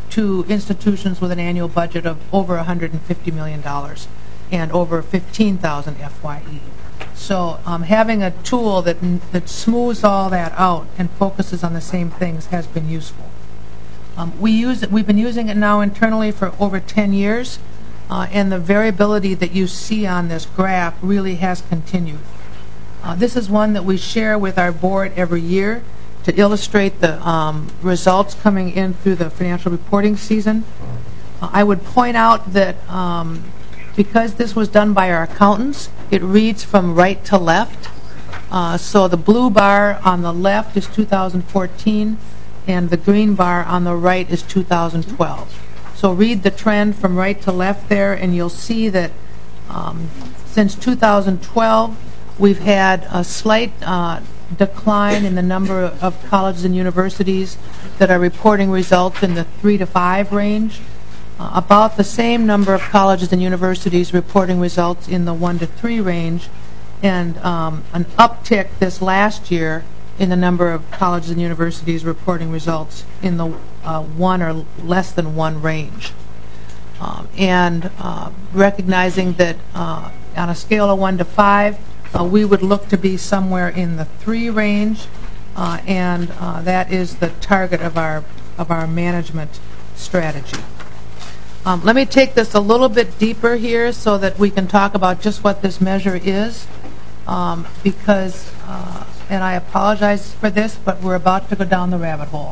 to institutions with an annual budget of over one hundred fifty million dollars and over fifteen thousand F Y E. So um, having a tool that, that smooths all that out and focuses on the same things has been useful. Um, we use it, we've been using it now internally for over ten years, uh, and the variability that you see on this graph really has continued. Uh, this is one that we share with our board every year to illustrate the um, results coming in through the financial reporting season. Uh, I would point out that um, because this was done by our accountants, it reads from right to left. Uh, so the blue bar on the left is two thousand fourteen, and the green bar on the right is two thousand twelve. So read the trend from right to left there, and you'll see that um, since two thousand twelve, we've had a slight uh, decline in the number of colleges and universities that are reporting results in the three to five range. Uh, about the same number of colleges and universities reporting results in the one to three range, and um, an uptick this last year in the number of colleges and universities reporting results in the uh, one or less than one range. Um, and uh, recognizing that uh, on a scale of one to five, uh, we would look to be somewhere in the three range, uh, and uh, that is the target of our of our management strategy. Um, let me take this a little bit deeper here so that we can talk about just what this measure is, um, because, uh, and I apologize for this, but we're about to go down the rabbit hole.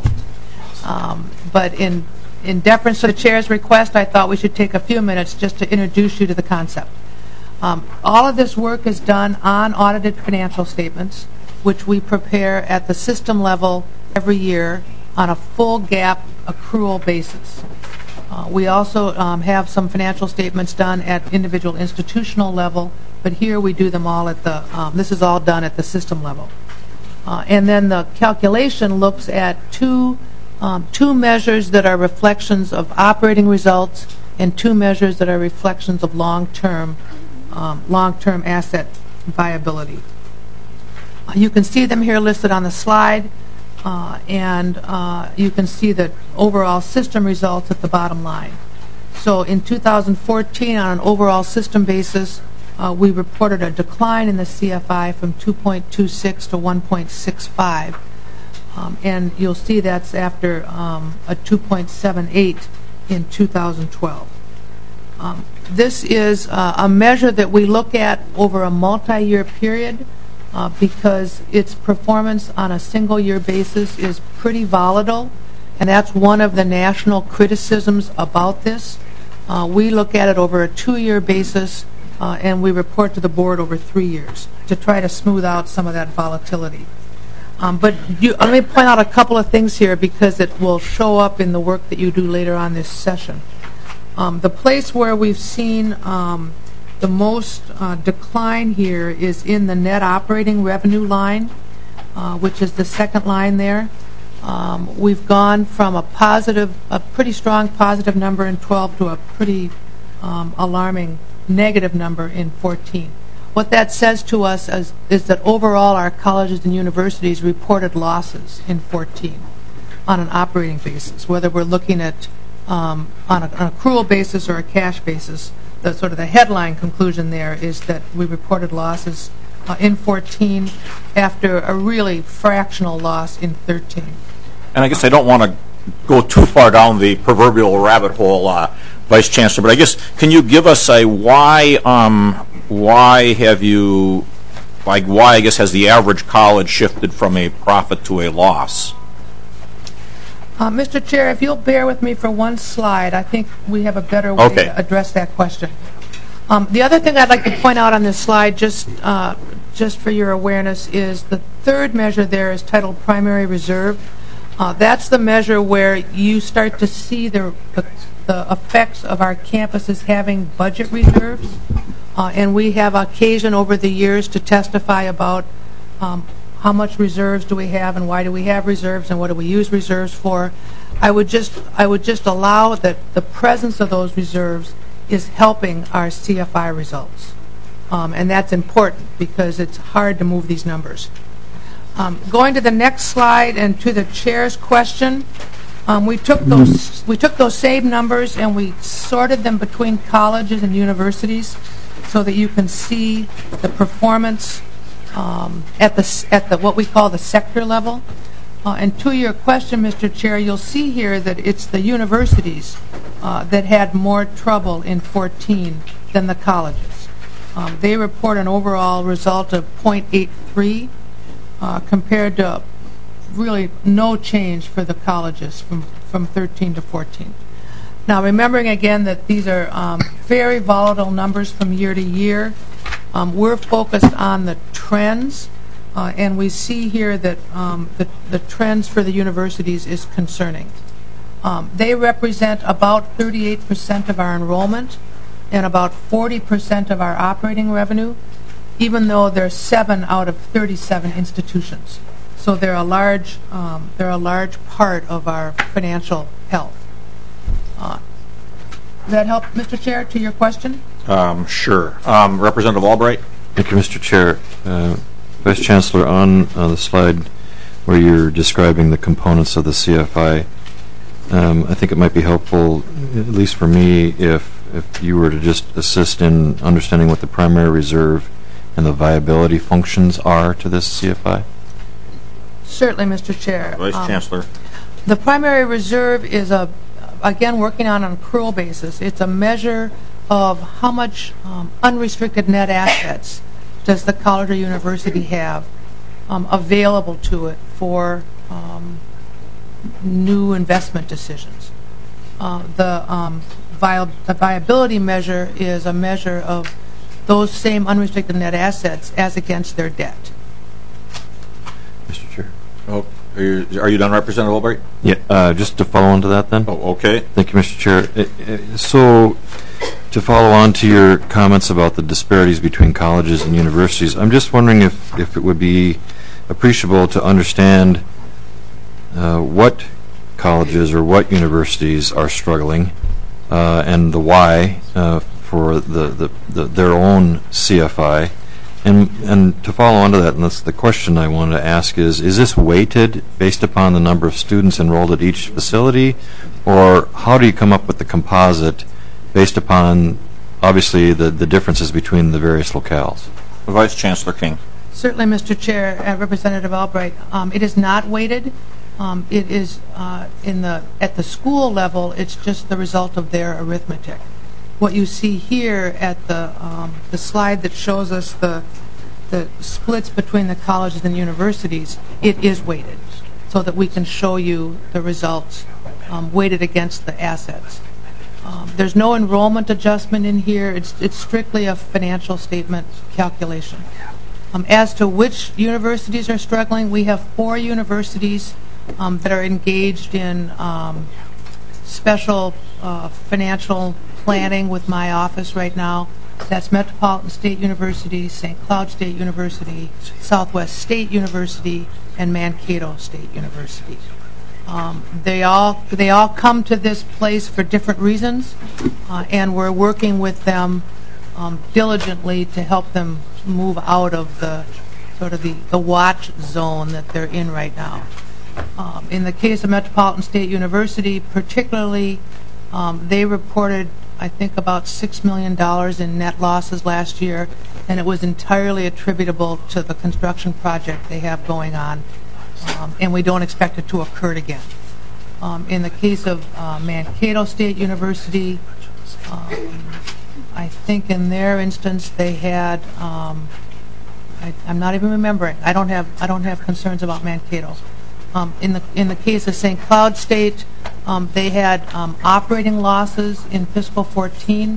Um, but in, in deference to the chair's request, I thought we should take a few minutes just to introduce you to the concept. Um, all of this work is done on audited financial statements, which we prepare at the system level every year on a full GAAP accrual basis. Uh, we also um, have some financial statements done at individual institutional level, but here we do them all at the, um, this is all done at the system level. Uh, and then the calculation looks at two, um, two measures that are reflections of operating results and two measures that are reflections of long-term, um, long-term asset viability. Uh, you can see them here listed on the slide. Uh, and uh, you can see the overall system results at the bottom line. So in two thousand fourteen, on an overall system basis, uh, we reported a decline in the C F I from two point two six to one point six five. Um, and you'll see that's after um, a two point seven eight in two thousand twelve. Um, this is uh, a measure that we look at over a multi-year period, Uh, because its performance on a single year basis is pretty volatile, and that's one of the national criticisms about this. Uh, we look at it over a two-year basis, uh, and we report to the board over three years to try to smooth out some of that volatility. Um, but you, let me point out a couple of things here because it will show up in the work that you do later on this session. Um, the place where we've seen um, the most uh, decline here is in the net operating revenue line, uh, which is the second line there. Um, we've gone from a positive, a pretty strong positive number in twelve to a pretty um, alarming negative number in fourteen. What that says to us is, is that overall our colleges and universities reported losses in fourteen on an operating basis, whether we're looking at um, on a, an accrual basis or a cash basis. The sort of the headline conclusion there is that we reported losses uh, in fourteen after a really fractional loss in thirteen. And I guess I don't want to go too far down the proverbial rabbit hole, uh, Vice Chancellor, but I guess can you give us a why? Um, why have you, like, why I guess has the average college shifted from a profit to a loss? Uh, Mister Chair, if you'll bear with me for one slide, I think we have a better way okay. to address that question. Um, the other thing I'd like to point out on this slide, just uh, just for your awareness, is the third measure there is titled Primary Reserve. Uh, that's the measure where you start to see the, the, the effects of our campuses having budget reserves. Uh, and we have occasion over the years to testify about um, how much reserves do we have and why do we have reserves and what do we use reserves for. I would just I would just allow that the presence of those reserves is helping our C F I results. Um, and that's important because it's hard to move these numbers. Um, going to the next slide and to the chair's question, Um, we took those we took those same numbers and we sorted them between colleges and universities so that you can see the performance um, at the at the what we call the sector level. Uh, and to your question, Mister Chair, you'll see here that it's the universities uh, that had more trouble in fourteen than the colleges. Um, they report an overall result of zero point eight three uh, compared to really no change for the colleges from, from thirteen to fourteen. Now, remembering again that these are um, very volatile numbers from year to year, um, we're focused on the trends, uh, and we see here that um, the, the trends for the universities is concerning. Um, they represent about thirty-eight percent of our enrollment and about forty percent of our operating revenue, even though they're seven out of thirty-seven institutions. So they're a large, um, they're a large part of our financial health. Uh, does that help, Mister Chair, to your question? Um, sure. Um, Representative Albright? Thank you, Mister Chair. Uh, Vice Chancellor, on uh, the slide where you're describing the components of the C F I, um, I think it might be helpful, at least for me, if, if you were to just assist in understanding what the primary reserve and the viability functions are to this C F I. Certainly, Mister Chair. Vice Um, Chancellor. The primary reserve is, a, again, working on an accrual basis. It's a measure of how much um, unrestricted net assets does the college or university have um, available to it for um, new investment decisions. Uh, the, um, vi the viability measure is a measure of those same unrestricted net assets as against their debt. Mister Chair. Oh, are you, are you done, Representative Albright? Yeah, uh, just to follow on to that then. Oh, okay. Thank you, Mister Chair. Uh, uh, So, to follow on to your comments about the disparities between colleges and universities, I'm just wondering if, if it would be appreciable to understand uh, what colleges or what universities are struggling uh, and the why uh, for the, the, the their own C F I. And, and to follow on to that, and that's the question I wanted to ask is, is this weighted based upon the number of students enrolled at each facility, or how do you come up with the composite based upon, obviously, the, the differences between the various locales? Vice Chancellor King. Certainly, Mister Chair, uh, Representative Albright. Um, it is not weighted. Um, it is uh, in the at the school level. It's just the result of their arithmetic. What you see here at the um, the slide that shows us the the splits between the colleges and universities, it is weighted so that we can show you the results um, weighted against the assets. Um, there's no enrollment adjustment in here. It's it's strictly a financial statement calculation. Um, as to which universities are struggling, we have four universities um, that are engaged in um, special uh, financial planning with my office right now. That's Metropolitan State University, Saint Cloud State University, Southwest State University, and Mankato State University. Um, they all they all come to this place for different reasons, uh, and we're working with them um, diligently to help them move out of the sort of the, the watch zone that they're in right now. Um, in the case of Metropolitan State University, particularly, um, they reported, I think, about six million dollars in net losses last year, and it was entirely attributable to the construction project they have going on, um, and we don't expect it to occur again. Um, in the case of uh, Mankato State University, um, I think in their instance they had, um, I, I'm not even remembering. I don't have I don't have concerns about Mankato. Um, in the in the case of Saint Cloud State, um, they had um, operating losses in fiscal fourteen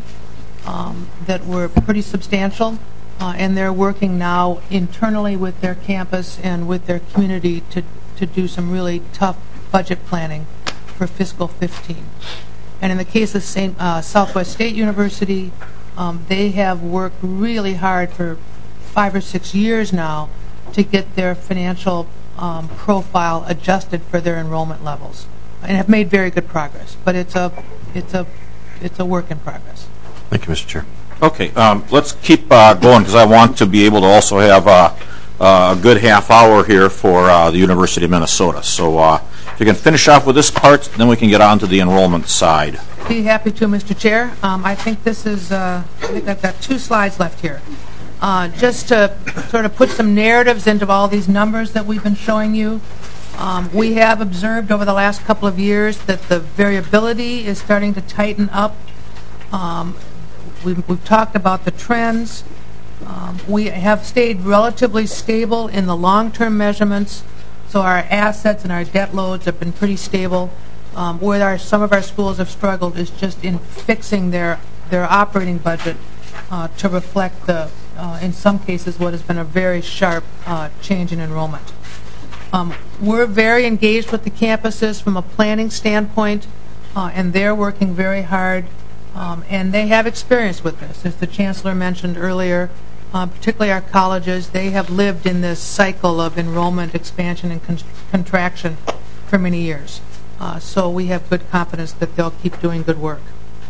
um, that were pretty substantial, uh, and they're working now internally with their campus and with their community to to do some really tough budget planning for fiscal fifteen. And in the case of Saint Uh, Southwest State University, um, they have worked really hard for five or six years now to get their financial Um, profile adjusted for their enrollment levels, and have made very good progress. But it's a, it's a, it's a work in progress. Thank you, Mister Chair. Okay, um, let's keep uh, going because I want to be able to also have uh, uh, a good half hour here for uh, the University of Minnesota. So uh, if you can finish off with this part, then we can get on to the enrollment side. Be happy to, Mister Chair. Um, I think this is, uh, I think I've got two slides left here. Uh, just to sort of put some narratives into all these numbers that we've been showing you. Um, we have observed over the last couple of years that the variability is starting to tighten up. Um, we've, we've talked about the trends. Um, we have stayed relatively stable in the long-term measurements, so our assets and our debt loads have been pretty stable. Um, where our, some of our schools have struggled is just in fixing their, their operating budget uh, to reflect, the, uh, in some cases, what has been a very sharp uh, change in enrollment. Um, we're very engaged with the campuses from a planning standpoint, uh, and they're working very hard, um, and they have experience with this. As the Chancellor mentioned earlier, uh, particularly our colleges, they have lived in this cycle of enrollment expansion and con contraction for many years. Uh, so we have good confidence that they'll keep doing good work.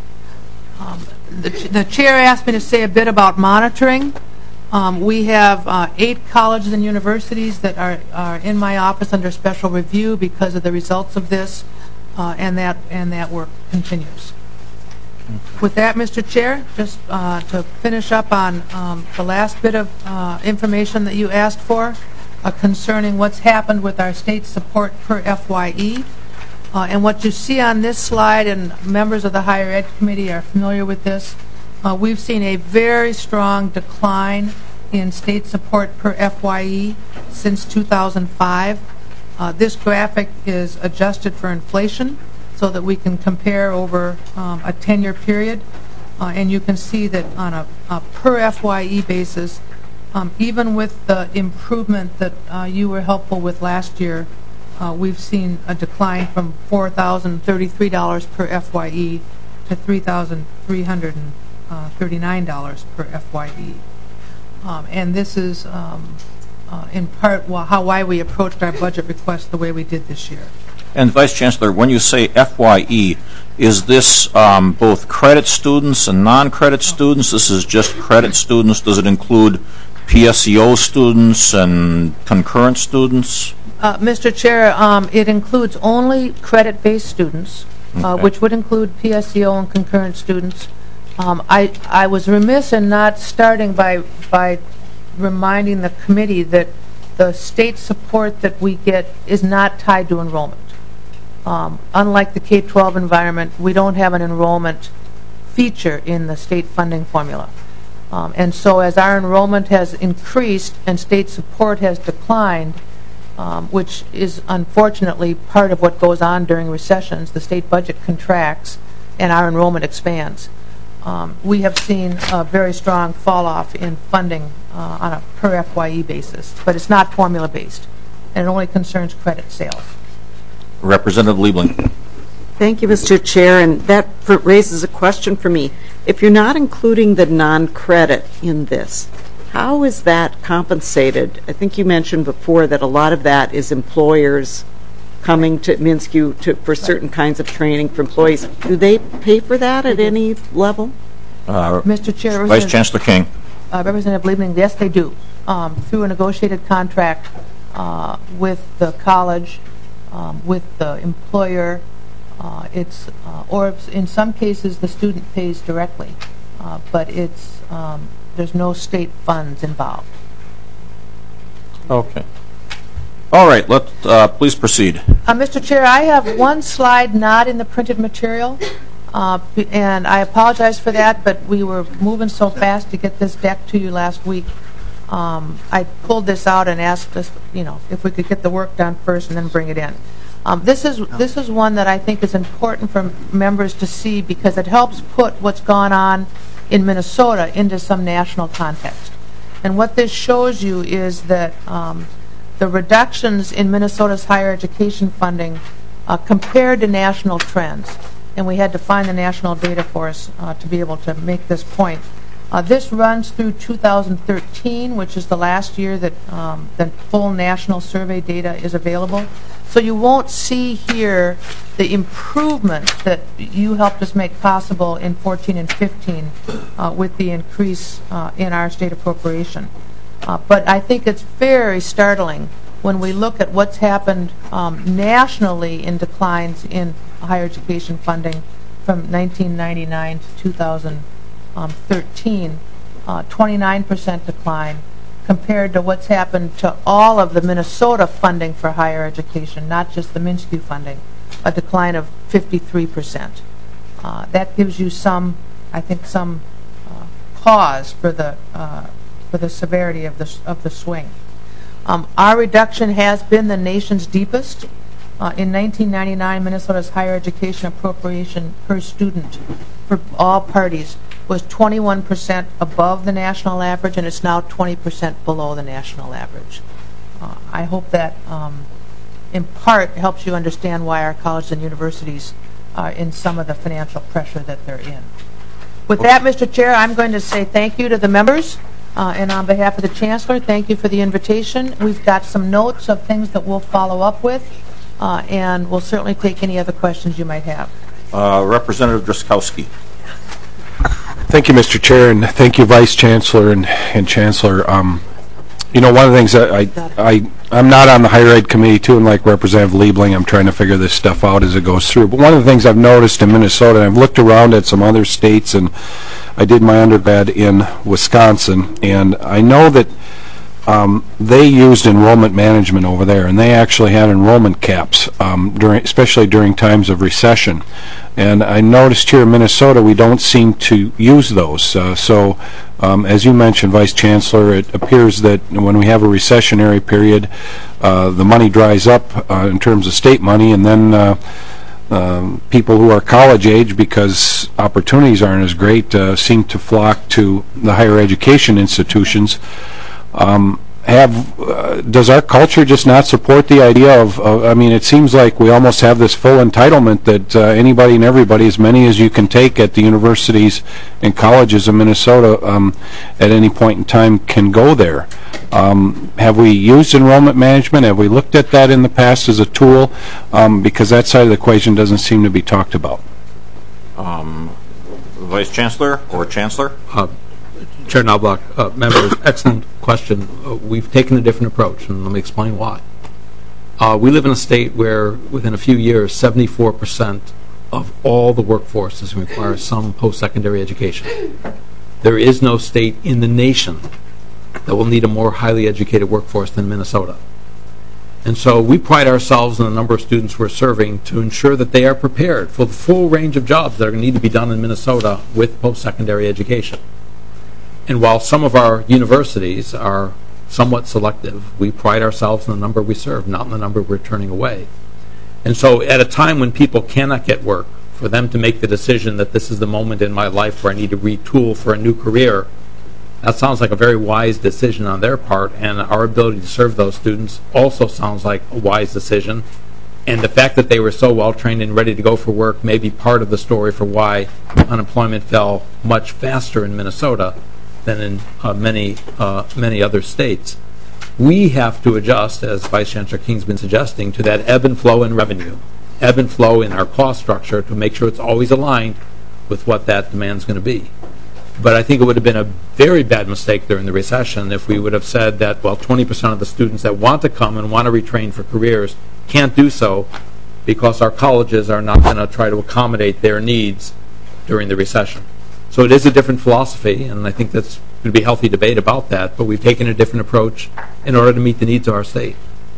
Um, the, ch the chair asked me to say a bit about monitoring. Um, we have uh, eight colleges and universities that are, are in my office under special review because of the results of this, uh, and that and that work continues. With that, Mister Chair, just uh, to finish up on um, the last bit of uh, information that you asked for uh, concerning what's happened with our state support per F Y E. Uh, and what you see on this slide, and members of the Higher Ed Committee are familiar with this, uh, we've seen a very strong decline in state support per F Y E since two thousand five. Uh, this graphic is adjusted for inflation so that we can compare over um, a ten-year period. Uh, and you can see that on a, a per F Y E basis, um, even with the improvement that uh, you were helpful with last year, Uh, we've seen a decline from four thousand thirty-three dollars per F Y E to three thousand three hundred thirty-nine dollars per F Y E. Um, and this is um, uh, in part wh how why we approached our budget request the way we did this year. And Vice Chancellor, when you say F Y E, is this um, both credit students and non-credit students? This is just credit students. Does it include P S E O students and concurrent students? Uh, Mister Chair, um, it includes only credit-based students, uh, Okay. which would include P S E O and concurrent students. Um, I, I was remiss in not starting by, by reminding the committee that the state support that we get is not tied to enrollment. Um, unlike the K twelve environment, we don't have an enrollment feature in the state funding formula. Um, and so as our enrollment has increased and state support has declined, Um, which is unfortunately part of what goes on during recessions. The state budget contracts and our enrollment expands. Um, we have seen a very strong fall off in funding uh, on a per F Y E basis, but it's not formula based, and it only concerns credit sales. Representative Liebling. Thank you, Mister Chair, and that for, raises a question for me. If you're not including the non-credit in this, how is that compensated? I think you mentioned before that a lot of that is employers coming to Minsky to, for certain kinds of training for employees. Do they pay for that at any level? Uh, Mister Chair, Vice Chancellor King. Uh, Representative Liebling, yes, they do. Um, through a negotiated contract uh, with the college, um, with the employer, uh, it's uh, or in some cases the student pays directly, uh, but it's um, there's no state funds involved. Okay. All right. Let uh, please proceed. Uh, Mister Chair, I have one slide not in the printed material, uh, and I apologize for that, but we were moving so fast to get this deck to you last week. Um, I pulled this out and asked us, you know, if we could get the work done first and then bring it in. Um, this is this is one that I think is important for members to see because it helps put what's gone on in Minnesota into some national context. And what this shows you is that um, the reductions in Minnesota's higher education funding uh, compared to national trends, and we had to find the national data for us uh, to be able to make this point. Uh, this runs through two thousand thirteen, which is the last year that um, the full national survey data is available. So you won't see here the improvement that you helped us make possible in fourteen and fifteen uh, with the increase uh, in our state appropriation. Uh, but I think it's very startling when we look at what's happened um, nationally in declines in higher education funding from nineteen ninety-nine to two thousand thirteen, uh, twenty-nine percent decline, compared to what's happened to all of the Minnesota funding for higher education, not just the MnSCU funding, a decline of fifty-three percent. Uh, that gives you some, I think, some uh, pause for the uh, for the severity of the of the swing. Um, our reduction has been the nation's deepest. Uh, in nineteen ninety-nine, Minnesota's higher education appropriation per student for all parties was twenty-one percent above the national average, and it's now twenty percent below the national average. Uh, I hope that um, in part helps you understand why our colleges and universities are in some of the financial pressure that they're in. With that, Mister Chair, I'm going to say thank you to the members, uh, and on behalf of the Chancellor, thank you for the invitation. We've got some notes of things that we'll follow up with, uh, and we'll certainly take any other questions you might have. Uh, Representative Drazkowski. Thank you, Mister Chair, and thank you, Vice Chancellor and, and Chancellor. Um, you know, one of the things that I, I, I'm not on the Higher Ed Committee, too, and like Representative Liebling, I'm trying to figure this stuff out as it goes through. But one of the things I've noticed in Minnesota, and I've looked around at some other states, and I did my undergrad in Wisconsin, and I know that um, they used enrollment management over there, and they actually had enrollment caps, um, during, especially during times of recession. And I noticed here in Minnesota we don't seem to use those. Uh, so, um, as you mentioned, Vice Chancellor, it appears that when we have a recessionary period, uh, the money dries up uh, in terms of state money, and then uh, um, people who are college age, because opportunities aren't as great, uh, seem to flock to the higher education institutions. Um, have uh, does our culture just not support the idea of, of, I mean, it seems like we almost have this full entitlement that uh, anybody and everybody, as many as you can take at the universities and colleges in Minnesota um, at any point in time, can go there. Um, have we used enrollment management? Have we looked at that in the past as a tool? Um, because that side of the equation doesn't seem to be talked about. Um, Vice Chancellor or Chancellor? Uh, Chair Knobloch, uh, members, excellent question. Uh, we've taken a different approach, and let me explain why. Uh, we live in a state where, within a few years, seventy-four percent of all the workforce is require some post-secondary education. There is no state in the nation that will need a more highly educated workforce than Minnesota. And so we pride ourselves in the number of students we're serving to ensure that they are prepared for the full range of jobs that are going to need to be done in Minnesota with post-secondary education. And while some of our universities are somewhat selective, we pride ourselves in the number we serve, not in the number we're turning away. And so at a time when people cannot get work, for them to make the decision that this is the moment in my life where I need to retool for a new career, that sounds like a very wise decision on their part, and our ability to serve those students also sounds like a wise decision. And the fact that they were so well trained and ready to go for work may be part of the story for why unemployment fell much faster in Minnesota than in uh, many uh, many other states. We have to adjust, as Vice Chancellor King's been suggesting, to that ebb and flow in revenue, ebb and flow in our cost structure to make sure it's always aligned with what that demand is going to be. But I think it would have been a very bad mistake during the recession if we would have said that, well, twenty percent of the students that want to come and want to retrain for careers can't do so because our colleges are not going to try to accommodate their needs during the recession. So it is a different philosophy, and I think that's going to be a healthy debate about that, but we've taken a different approach in order to meet the needs of our state.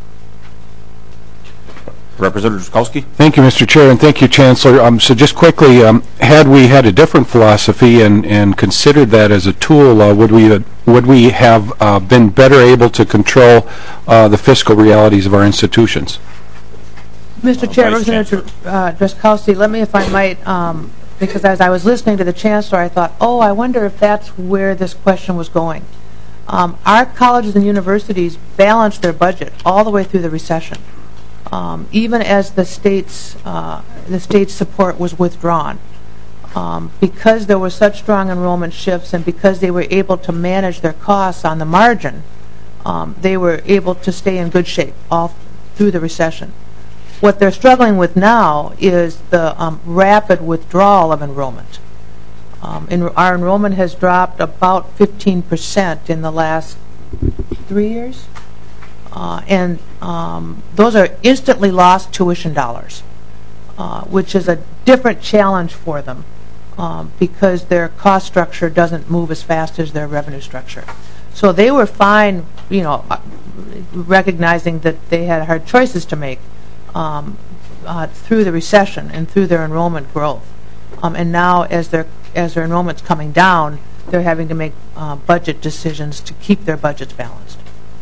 Representative Drazkowski. Thank you, Mister Chair, and thank you, Chancellor. Um, so just quickly, um, had we had a different philosophy and, and considered that as a tool, uh, would we uh, would we have uh, been better able to control uh, the fiscal realities of our institutions? Mister Chair, Representative uh, Drazkowski, let me, if I might, um, because as I was listening to the Chancellor, I thought, oh, I wonder if that's where this question was going. Um, our colleges and universities balanced their budget all the way through the recession, um, even as the state's uh, the state's support was withdrawn, um, because there were such strong enrollment shifts and because they were able to manage their costs on the margin. Um, they were able to stay in good shape all through the recession. What they're struggling with now is the um, rapid withdrawal of enrollment. Um, in, our enrollment has dropped about fifteen percent in the last three years. Uh, and um, those are instantly lost tuition dollars, uh, which is a different challenge for them um, because their cost structure doesn't move as fast as their revenue structure. So they were fine, you know, recognizing that they had hard choices to make um, uh, through the recession and through their enrollment growth. Um, and now, as their as their enrollment's coming down, they're having to make uh, budget decisions to keep their budgets balanced.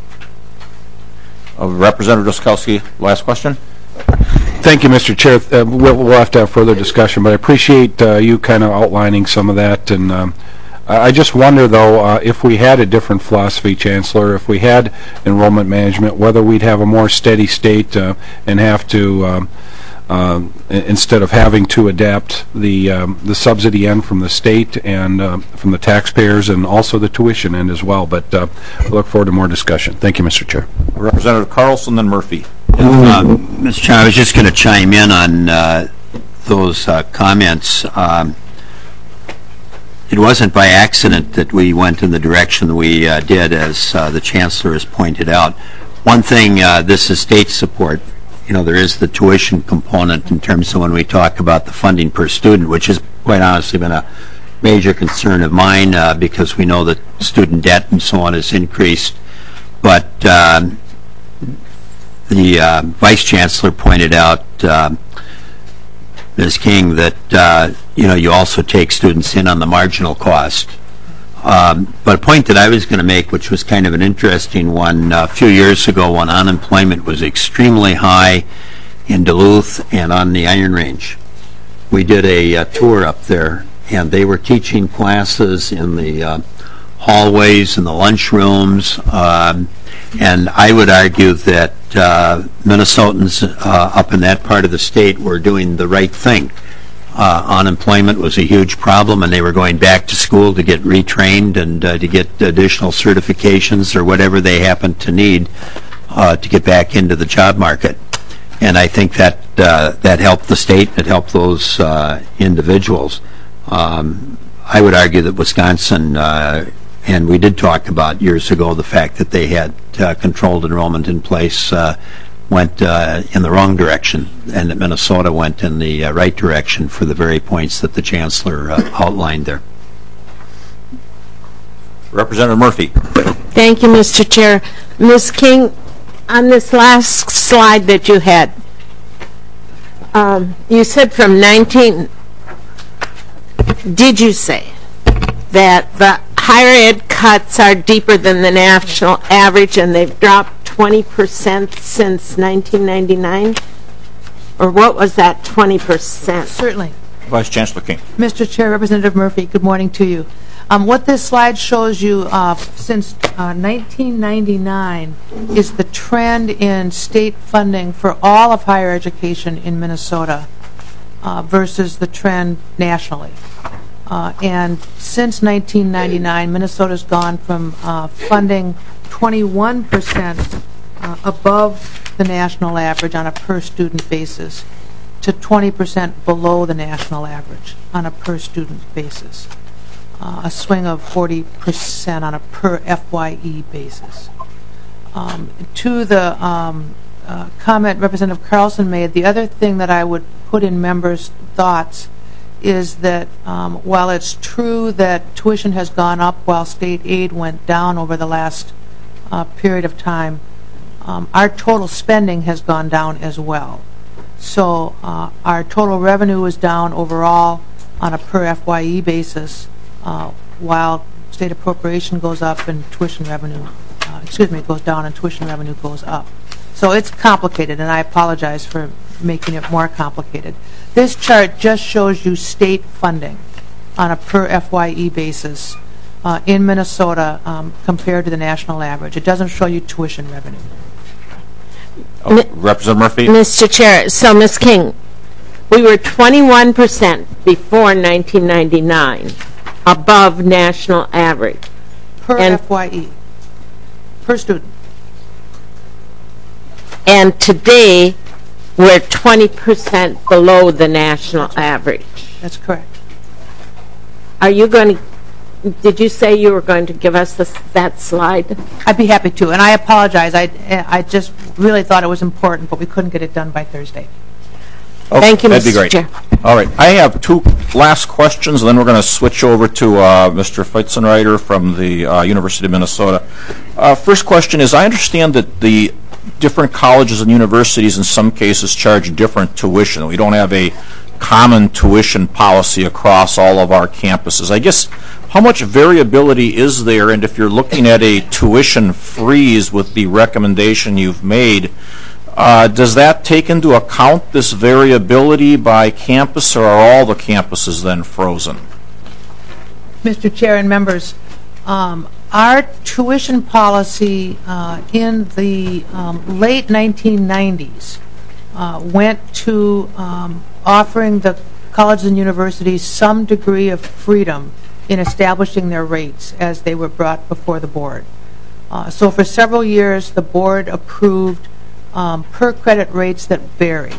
Uh, Representative Drazkowski, last question. Thank you, Mister Chair. Uh, we'll, we'll have to have further discussion, but I appreciate uh, you kind of outlining some of that. And um, I just wonder, though, uh, if we had a different philosophy, Chancellor, if we had enrollment management, whether we'd have a more steady state uh, and have to, um, uh, instead of having to adapt the um, the subsidy end from the state and uh, from the taxpayers and also the tuition end as well. But uh, I look forward to more discussion. Thank you, Mister Chair. Representative Carlson, then Murphy. Uh, Mister Chair, I was just going to chime in on uh, those uh, comments. Um, it wasn't by accident that we went in the direction we uh, did, as uh, the Chancellor has pointed out. One thing, uh, this is state support. You know, there is the tuition component in terms of when we talk about the funding per student, which has quite honestly been a major concern of mine uh, because we know that student debt and so on has increased. But um, the uh, Vice Chancellor pointed out, uh, Miz King, that uh, you know, you also take students in on the marginal cost. Um, but a point that I was going to make, which was kind of an interesting one, uh, a few years ago when unemployment was extremely high in Duluth and on the Iron Range, we did a uh, tour up there, and they were teaching classes in the uh, hallways and the lunchrooms, um, and I would argue that uh, Minnesotans uh, up in that part of the state were doing the right thing. Uh, unemployment was a huge problem, and they were going back to school to get retrained and uh, to get additional certifications or whatever they happened to need uh, to get back into the job market. And I think that uh, that helped the state, it helped those uh, individuals. Um, I would argue that Wisconsin, uh, and we did talk about years ago the fact that they had uh, controlled enrollment in place, uh, went uh, in the wrong direction, and that Minnesota went in the uh, right direction for the very points that the Chancellor uh, outlined there. Representative Murphy. Thank you, Mister Chair. Miz King, on this last slide that you had, um, you said from nineteen, did you say that the higher ed cuts are deeper than the national average and they've dropped twenty percent since nineteen ninety-nine? Or what was that twenty percent? Certainly. Vice Chancellor King. Mister Chair, Representative Murphy, good morning to you. Um, what this slide shows you uh, since uh, nineteen ninety-nine is the trend in state funding for all of higher education in Minnesota uh, versus the trend nationally. Uh, and since nineteen ninety-nine, Minnesota's gone from uh, funding twenty-one percent uh, above the national average on a per-student basis to twenty percent below the national average on a per-student basis, uh, a swing of forty percent on a per-F Y E basis. Um, to the um, uh, comment Representative Carlson made, the other thing that I would put in members' thoughts is that um, while it's true that tuition has gone up while state aid went down over the last uh, period of time, um, our total spending has gone down as well. So uh, our total revenue is down overall on a per F Y E basis, uh, while state appropriation goes up and tuition revenue, uh, excuse me, goes down and tuition revenue goes up. So it's complicated, and I apologize for making it more complicated. This chart just shows you state funding on a per F Y E basis uh, in Minnesota um, compared to the national average. It doesn't show you tuition revenue. Oh, Representative Murphy. Mister Chair, so Miz King, we were twenty-one percent before nineteen ninety-nine, above national average. Per and F Y E, per student. And today, we're twenty percent below the national That's right. average. That's correct. Are you going to did you say you were going to give us this, that slide? I'd be happy to, and I apologize. I, I just really thought it was important, but we couldn't get it done by Thursday. Okay, Thank you, that'd be Mister great. Chair. All right, I have two last questions, and then we're going to switch over to uh, Mister Feitzenreiter from the uh, University of Minnesota. Uh, first question is, I understand that the different colleges and universities in some cases charge different tuition. We don't have a common tuition policy across all of our campuses. I guess, how much variability is there, and if you're looking at a tuition freeze with the recommendation you've made, Uh, does that take into account this variability by campus, or are all the campuses then frozen? Mister Chair and members, um, our tuition policy uh, in the um, late nineteen nineties uh, went to um, offering the colleges and universities some degree of freedom in establishing their rates as they were brought before the board. Uh, so for several years, the board approved Um, per credit rates that vary.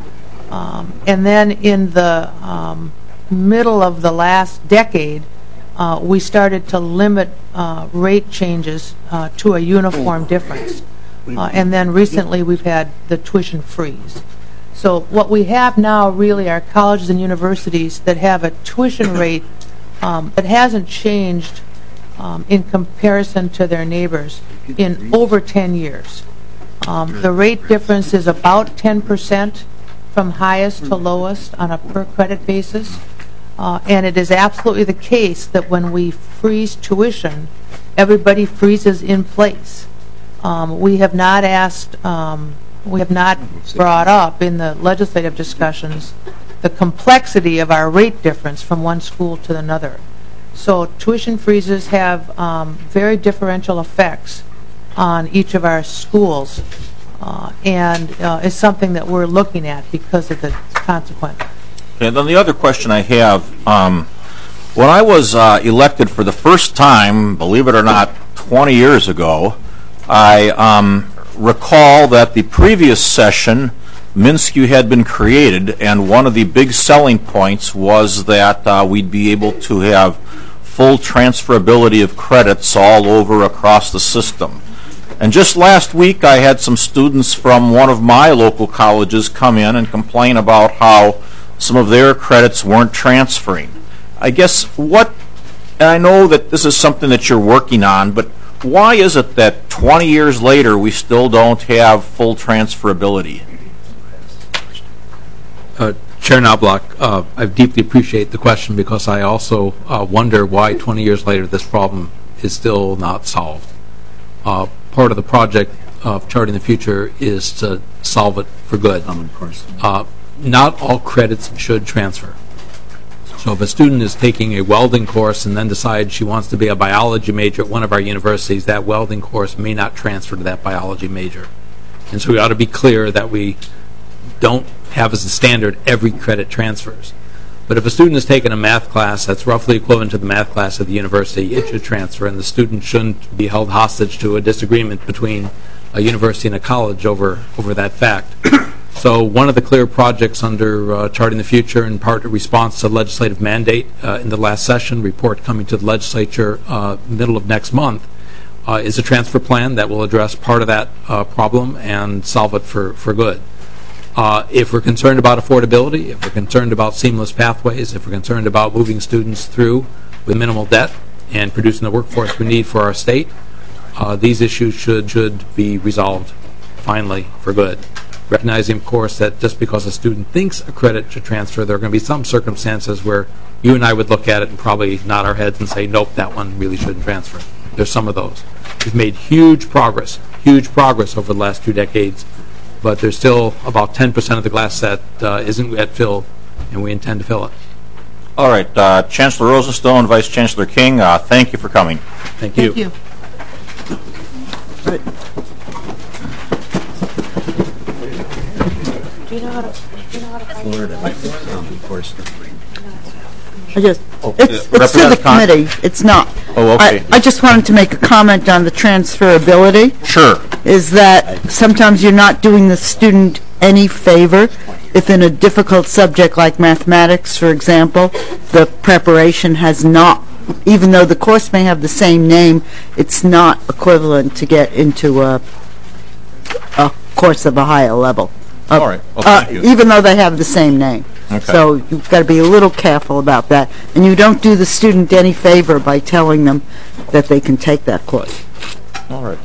Um, and then in the um, middle of the last decade, uh, we started to limit uh, rate changes uh, to a uniform difference. Uh, and then recently we've had the tuition freeze. So what we have now really are colleges and universities that have a tuition rate um, that hasn't changed um, in comparison to their neighbors in over ten years. Um, the rate difference is about ten percent from highest to lowest on a per credit basis. Uh, and it is absolutely the case that when we freeze tuition, everybody freezes in place. Um, we have not asked, um, we have not brought up in the legislative discussions the complexity of our rate difference from one school to another. So tuition freezes have um, very differential effects on each of our schools, uh, and uh, is something that we're looking at because of the consequence. And then the other question I have, um, when I was uh, elected for the first time, believe it or not, twenty years ago, I um, recall that the previous session, MnSCU had been created, and one of the big selling points was that uh, we'd be able to have full transferability of credits all over across the system. And just last week, I had some students from one of my local colleges come in and complain about how some of their credits weren't transferring. I guess what, and I know that this is something that you're working on, but why is it that twenty years later we still don't have full transferability? Uh, Chair Knobloch, uh, I deeply appreciate the question, because I also uh, wonder why twenty years later this problem is still not solved. Uh, part of the project of Charting the Future is to solve it for good. Um, of course. Uh, not all credits should transfer. So if a student is taking a welding course and then decides she wants to be a biology major at one of our universities, that welding course may not transfer to that biology major. And so we ought to be clear that we don't have as a standard every credit transfers. But if a student is taking a math class that's roughly equivalent to the math class at the university, it should transfer, and the student shouldn't be held hostage to a disagreement between a university and a college over, over that fact. So one of the clear projects under uh, Charting the Future, in part in response to legislative mandate uh, in the last session, report coming to the legislature uh, middle of next month, uh, is a transfer plan that will address part of that uh, problem and solve it for, for good. Uh, if we're concerned about affordability, if we're concerned about seamless pathways, if we're concerned about moving students through with minimal debt and producing the workforce we need for our state, uh, these issues should should be resolved finally for good. Recognizing, of course, that just because a student thinks a credit should transfer, there are going to be some circumstances where you and I would look at it and probably nod our heads and say, nope, that one really shouldn't transfer. There's some of those. We've made huge progress, huge progress over the last two decades, but there's still about ten percent of the glass that uh, isn't yet filled, and we intend to fill it. All right, uh, Chancellor Rosenstone, Vice Chancellor King, uh, thank you for coming. Thank you. Thank you. Do you know how to, do you know how to find I just, Oh, it's, uh, it's to the Representative Con- committee, it's not. Oh, okay. I, I just wanted to make a comment on the transferability. Sure. Is that sometimes you're not doing the student any favor if in a difficult subject like mathematics, for example, the preparation has not even though the course may have the same name, it's not equivalent to get into a, a course of a higher level. Uh, All right. Well, uh, thank you. even though they have the same name. Okay. So you've got to be a little careful about that. And you don't do the student any favor by telling them that they can take that course. All right.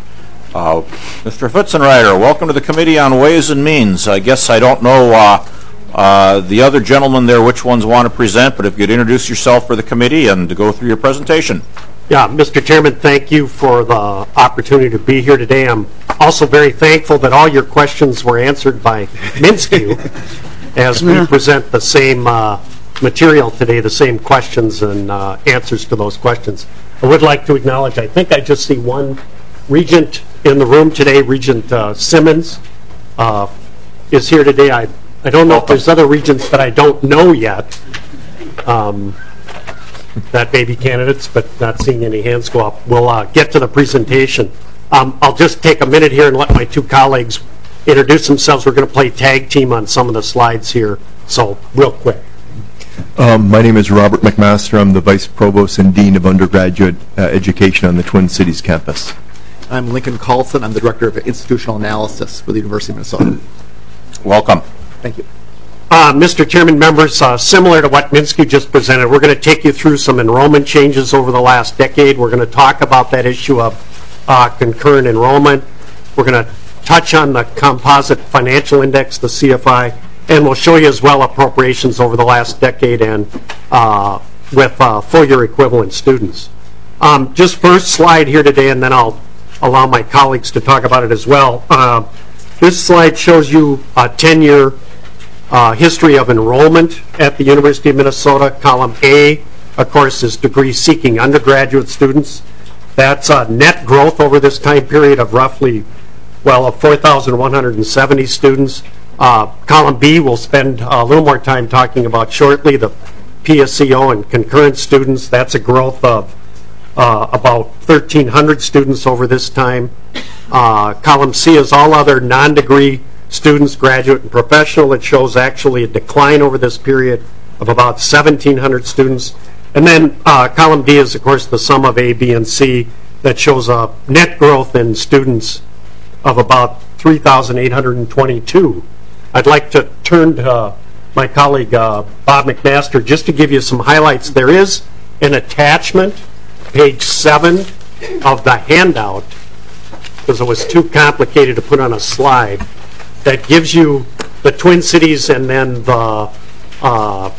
Uh, Mister Fitzenreiter, welcome to the Committee on Ways and Means. I guess I don't know uh, uh, the other gentlemen there which ones want to present, but if you'd introduce yourself for the committee and to go through your presentation. Yeah, Mister Chairman, thank you for the opportunity to be here today. I'm also very thankful that all your questions were answered by Minsky as we present the same uh, material today, the same questions and uh, answers to those questions. I would like to acknowledge, I think I just see one regent in the room today. Regent uh, Simmons uh, is here today. I, I don't know if there's other regents that I don't know yet um, that may be candidates, but not seeing any hands go up. We'll uh, get to the presentation. Um, I'll just take a minute here and let my two colleagues introduce themselves. We're going to play tag team on some of the slides here, so real quick. Um, my name is Robert McMaster. I'm the Vice Provost and Dean of Undergraduate uh, Education on the Twin Cities campus. I'm Lincoln Carlson. I'm the Director of Institutional Analysis for the University of Minnesota. Welcome. Thank you. Uh, Mister Chairman, members, uh, similar to what Minsky just presented, we're going to take you through some enrollment changes over the last decade. We're going to talk about that issue of uh, concurrent enrollment. We're going to touch on the Composite Financial Index, the C F I, and we'll show you as well appropriations over the last decade and uh, with uh, full-year equivalent students. Um, just first slide here today, and then I'll allow my colleagues to talk about it as well. Uh, this slide shows you a ten-year uh, history of enrollment at the University of Minnesota. Column A, of course, is degree-seeking undergraduate students. That's uh, net growth over this time period of roughly, well, of four thousand one hundred seventy students. Uh, column B, we'll spend a little more time talking about shortly, the P S E O and concurrent students. That's a growth of uh, about thirteen hundred students over this time. Uh, column C is all other non-degree students, graduate and professional. It shows actually a decline over this period of about seventeen hundred students. And then uh, column D is, of course, the sum of A, B, and C that shows a net growth in students of about three thousand eight hundred twenty-two. I'd like to turn to uh, my colleague uh, Bob McMaster just to give you some highlights. There is an attachment, page seven of the handout, because it was too complicated to put on a slide, that gives you the Twin Cities and then the uh,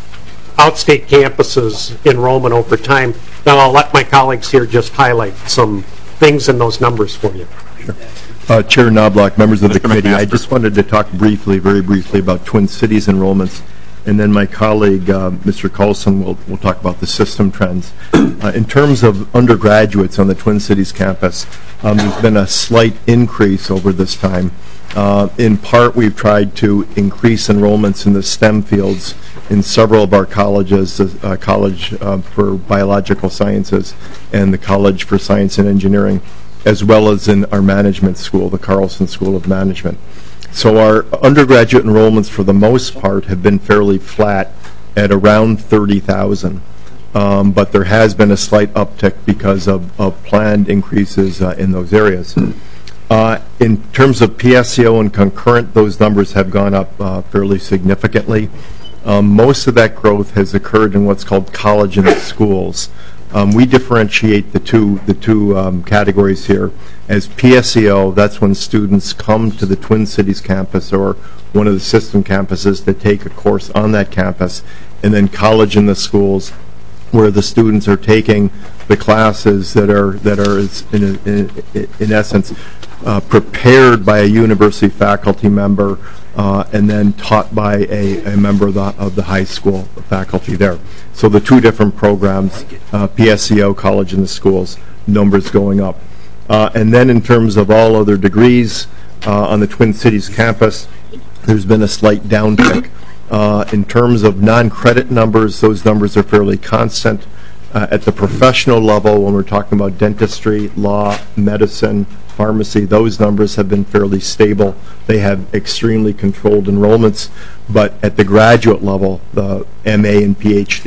outstate campuses enrollment over time. Now I'll let my colleagues here just highlight some things in those numbers for you. Sure. Uh, Chair Knobloch, members of the committee, I just wanted to talk briefly, very briefly, about Twin Cities enrollments, and then my colleague, uh, Mister Carlson, will, will talk about the system trends. Uh, in terms of undergraduates on the Twin Cities campus, um, there's been a slight increase over this time. Uh, in part, we've tried to increase enrollments in the STEM fields in several of our colleges, the uh, College uh, for Biological Sciences and the College for Science and Engineering, as well as in our management school, the Carlson School of Management. So our undergraduate enrollments, for the most part, have been fairly flat at around thirty thousand. Um, but there has been a slight uptick because of, of planned increases uh, in those areas. Uh, in terms of P S E O and concurrent, those numbers have gone up uh, fairly significantly. Um, most of that growth has occurred in what's called college and schools. Um, we differentiate the two the two um, categories here. As P S E O, that's when students come to the Twin Cities campus or one of the system campuses to take a course on that campus, and then college in the schools, where the students are taking the classes that are that are in in, in essence uh, prepared by a university faculty member uh, and then taught by a, a member of the, of the high school faculty there. So the two different programs, uh, P S E O, college and the schools, numbers going up. Uh, and then in terms of all other degrees uh, on the Twin Cities campus, there's been a slight downtick. Uh, in terms of non-credit numbers, those numbers are fairly constant. Uh, at the professional level, when we're talking about dentistry, law, medicine, pharmacy, those numbers have been fairly stable. They have extremely controlled enrollments. But at the graduate level, the M A and P H D,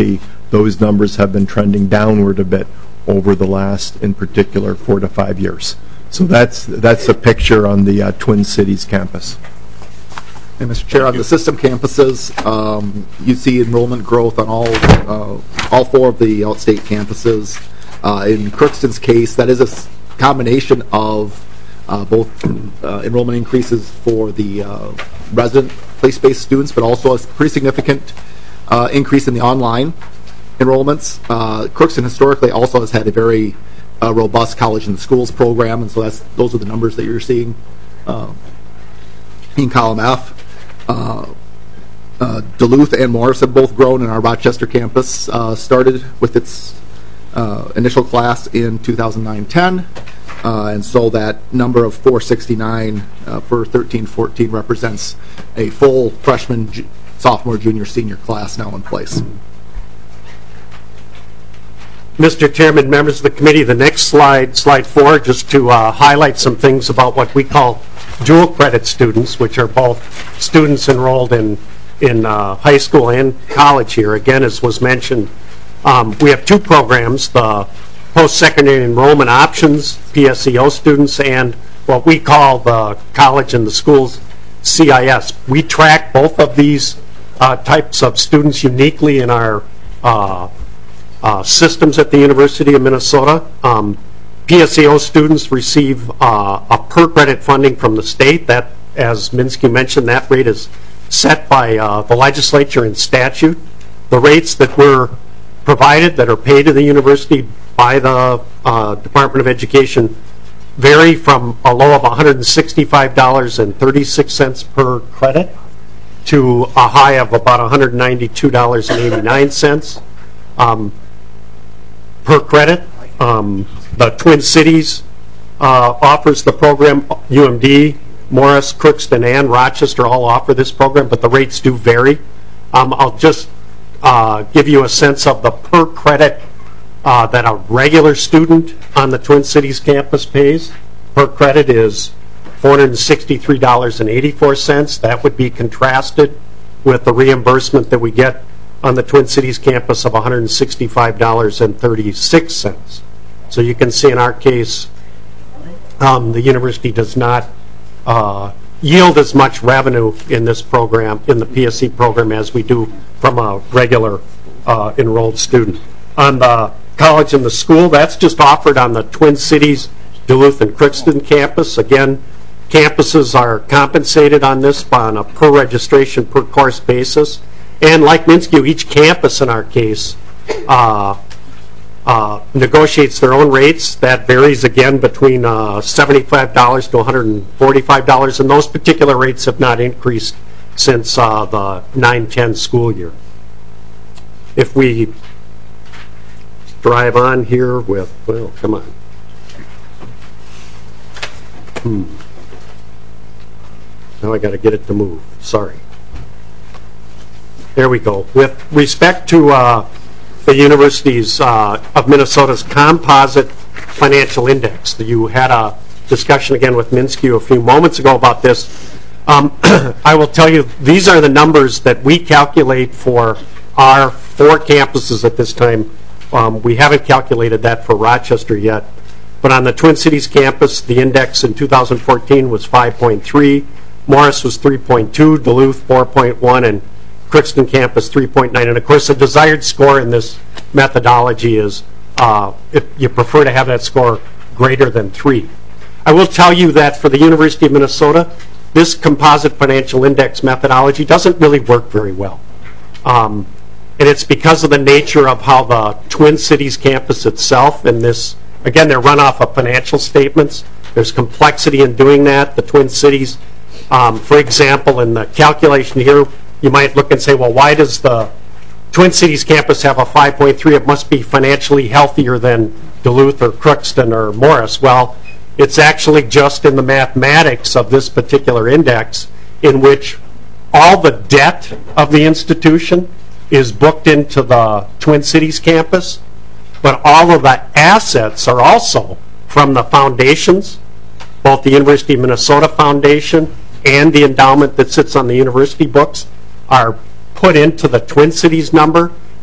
those numbers have been trending downward a bit over the last, in particular, four to five years. So that's that's a picture on the uh, Twin Cities campus. And Mister Chair, on the system campuses, um, you see enrollment growth on all uh, all four of the outstate campuses. Uh, in Crookston's case, that is a s- combination of uh, both uh, enrollment increases for the uh, resident place-based students, but also a pretty significant uh, increase in the online enrollments. Uh, Crookston historically also has had a very uh, robust college in the schools program, and so that's those are the numbers that you're seeing uh, in column F. Uh, uh, Duluth and Morris have both grown, and our Rochester campus uh, started with its uh, initial class in two thousand nine ten, uh, and so that number of four sixty-nine uh, for thirteen fourteen represents a full freshman, ju- sophomore, junior, senior class now in place. Mister Chairman, members of the committee, the next slide, slide four, just to uh, highlight some things about what we call dual credit students, which are both students enrolled in in uh, high school and college here. Again, as was mentioned, um, we have two programs, the post-secondary enrollment options, P S E O students, and what we call the college and the schools C I S. We track both of these uh, types of students uniquely in our uh, uh, systems at the University of Minnesota. Um, P S E O students receive uh, a per credit funding from the state. That, as Minsky mentioned, that rate is set by uh, the legislature in statute. The rates that were provided, that are paid to the university by the uh, Department of Education, vary from a low of one hundred sixty-five dollars and thirty-six cents per credit to a high of about one hundred ninety-two dollars and eighty-nine cents um, per credit. Um, the Twin Cities uh, offers the program. U M D, Morris, Crookston, and Rochester all offer this program, but the rates do vary. Um, I'll just uh, give you a sense of the per credit uh, that a regular student on the Twin Cities campus pays. Per credit is four hundred sixty-three dollars and eighty-four cents. That would be contrasted with the reimbursement that we get on the Twin Cities campus of one hundred sixty-five dollars and thirty-six cents. So you can see in our case, um, the university does not uh, yield as much revenue in this program, in the P S E program, as we do from a regular uh, enrolled student. On the college and the school, that's just offered on the Twin Cities, Duluth, and Crookston campus. Again, campuses are compensated on this on a per registration, per course basis. And like Minsky, each campus in our case uh, uh, negotiates their own rates. That varies again between uh, seventy-five dollars to one hundred forty-five dollars, and those particular rates have not increased since uh, the nine ten school year. If we drive on here with, well, come on. Hmm. Now I got to get it to move. Sorry. There we go. With respect to uh, the Universities uh, of Minnesota's composite financial index, you had a discussion again with Minsky a few moments ago about this. Um, I will tell you, these are the numbers that we calculate for our four campuses at this time. Um, we haven't calculated that for Rochester yet. But on the Twin Cities campus, the index in two thousand fourteen was five point three, Morris was three point two, Duluth four point one, and Crookston campus three point nine. And of course, the desired score in this methodology is uh, if you prefer to have that score greater than three. I will tell you that for the University of Minnesota, this composite financial index methodology doesn't really work very well. Um, and it's because of the nature of how the Twin Cities campus itself, and this, again, they're run off of financial statements. There's complexity in doing that. The Twin Cities, um, for example, in the calculation here, you might look and say, well, why does the Twin Cities campus have a five point three? It must be financially healthier than Duluth or Crookston or Morris. Well, it's actually just in the mathematics of this particular index in which all the debt of the institution is booked into the Twin Cities campus, but all of the assets are also from the foundations, both the University of Minnesota Foundation and the endowment that sits on the university books are put into the Twin Cities number,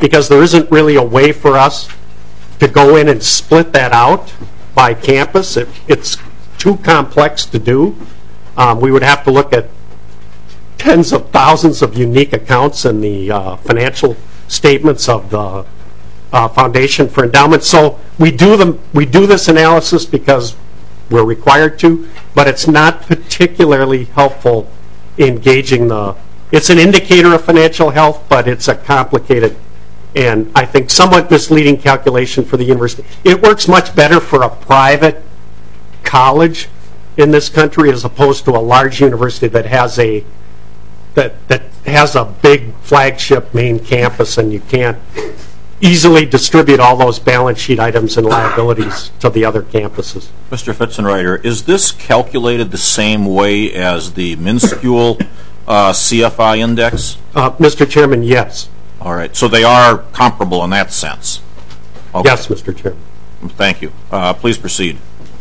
because there isn't really a way for us to go in and split that out by campus. It, it's too complex to do. Um, we would have to look at tens of thousands of unique accounts in the uh, financial statements of the uh, Foundation for Endowment. So we do them. We do this analysis because we're required to, but it's not particularly helpful in gauging the. It's an indicator of financial health, but it's a complicated and I think somewhat misleading calculation for the university. It works much better for a private college in this country as opposed to a large university that has a that that has a big flagship main campus, and you can't easily distribute all those balance sheet items and liabilities to the other campuses. Mister Fitzenreiter, is this calculated the same way as the minuscule uh, C F I index? Uh, Mister Chairman, yes. All right, so they are comparable in that sense? Okay. Yes, Mister Chairman. Thank you. Uh, please proceed.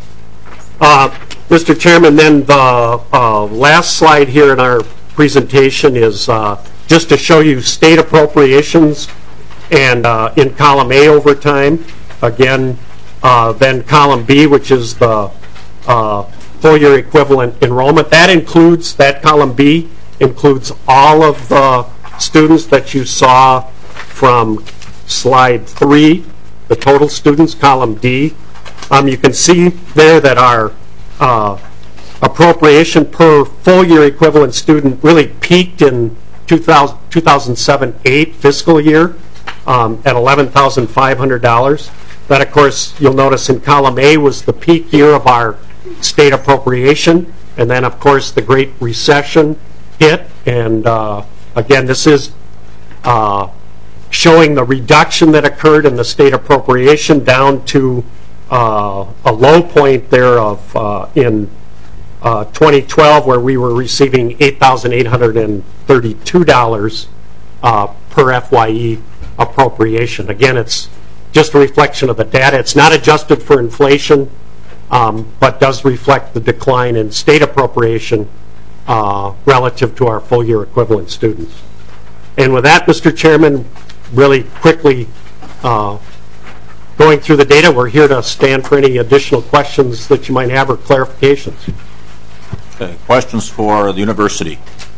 Uh, Mister Chairman, then the uh, last slide here in our presentation is uh, just to show you state appropriations, and uh, in column A over time, again, uh, then column B, which is the uh, full year equivalent enrollment. That includes, that column B includes all of the students that you saw from slide three, the total students, column D. Um, you can see there that our uh, appropriation per full year equivalent student really peaked in two thousand seven eight fiscal year um, at eleven thousand five hundred dollars. That, of course, you'll notice in column A was the peak year of our state appropriation, and then, of course, the Great Recession hit, and uh, again, this is uh, showing the reduction that occurred in the state appropriation down to uh, a low point there of uh, in uh, twenty twelve, where we were receiving eight thousand eight hundred thirty-two dollars uh, per F Y E appropriation. Again, it's just a reflection of the data. It's not adjusted for inflation, um, but does reflect the decline in state appropriation uh, relative to our full year equivalent students. And with that, Mister Chairman, really quickly uh, going through the data, we're here to stand for any additional questions that you might have or clarifications. Okay, questions for the university?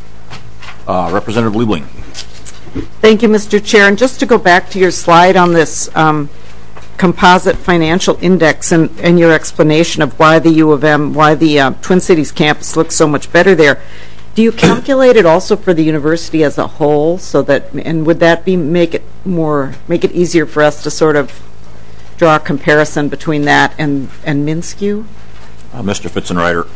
Uh, Representative Liebling. Thank you, Mister Chair. And just to go back to your slide on this um, composite financial index and, and your explanation of why the U of M, why the uh, Twin Cities campus looks so much better there, do you calculate it also for the university as a whole, so that, and would that be make it more, make it easier for us to sort of draw a comparison between that and and MnSCU? Uh, Mister Fitzenreiter.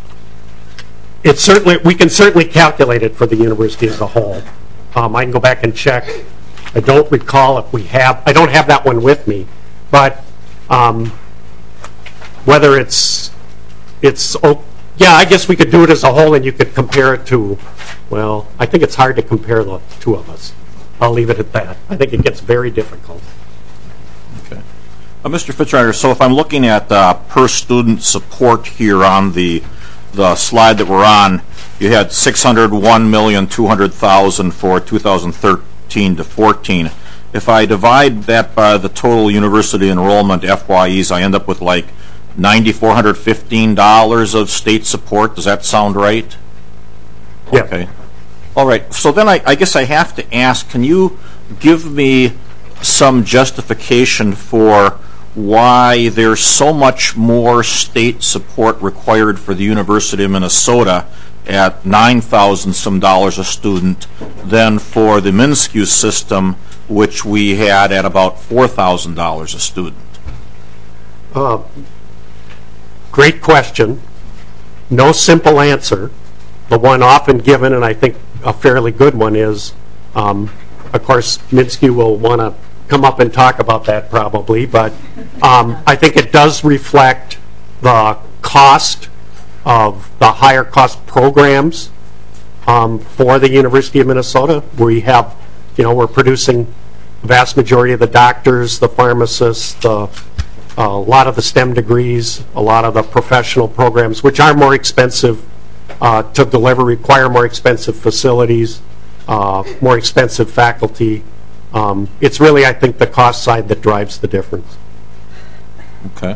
It's certainly, we can certainly calculate it for the university as a whole. Um, I can go back and check. I don't recall if we have, I don't have that one with me, but um, whether it's, it's, oh, yeah, I guess we could do it as a whole, and you could compare it to, well, I think it's hard to compare the two of us. I'll leave it at that. I think it gets very difficult. Okay. Uh, Mister Fitzenreiter, so if I'm looking at uh, per student support here on the the slide that we're on, you had six hundred one million two hundred thousand for two thousand thirteen to fourteen. If I divide that by the total university enrollment F Y Es, I end up with like nine thousand four hundred fifteen dollars of state support. Does that sound right? Yeah. Okay. All right. So then I, I guess I have to ask, can you give me some justification for why there's so much more state support required for the University of Minnesota at nine thousand some dollars a student than for the MnSCU system, which we had at about four thousand dollars a student? Uh, great question. No simple answer. The one often given, and I think a fairly good one, is, um, of course, MnSCU will want to come up and talk about that probably, but um, I think it does reflect the cost of the higher cost programs um, for the University of Minnesota. We have, you know, we're producing the vast majority of the doctors, the pharmacists, the, a lot of the STEM degrees, a lot of the professional programs, which are more expensive uh, to deliver, require more expensive facilities, uh, more expensive faculty, Um, It's really, I think, the cost side that drives the difference. Okay.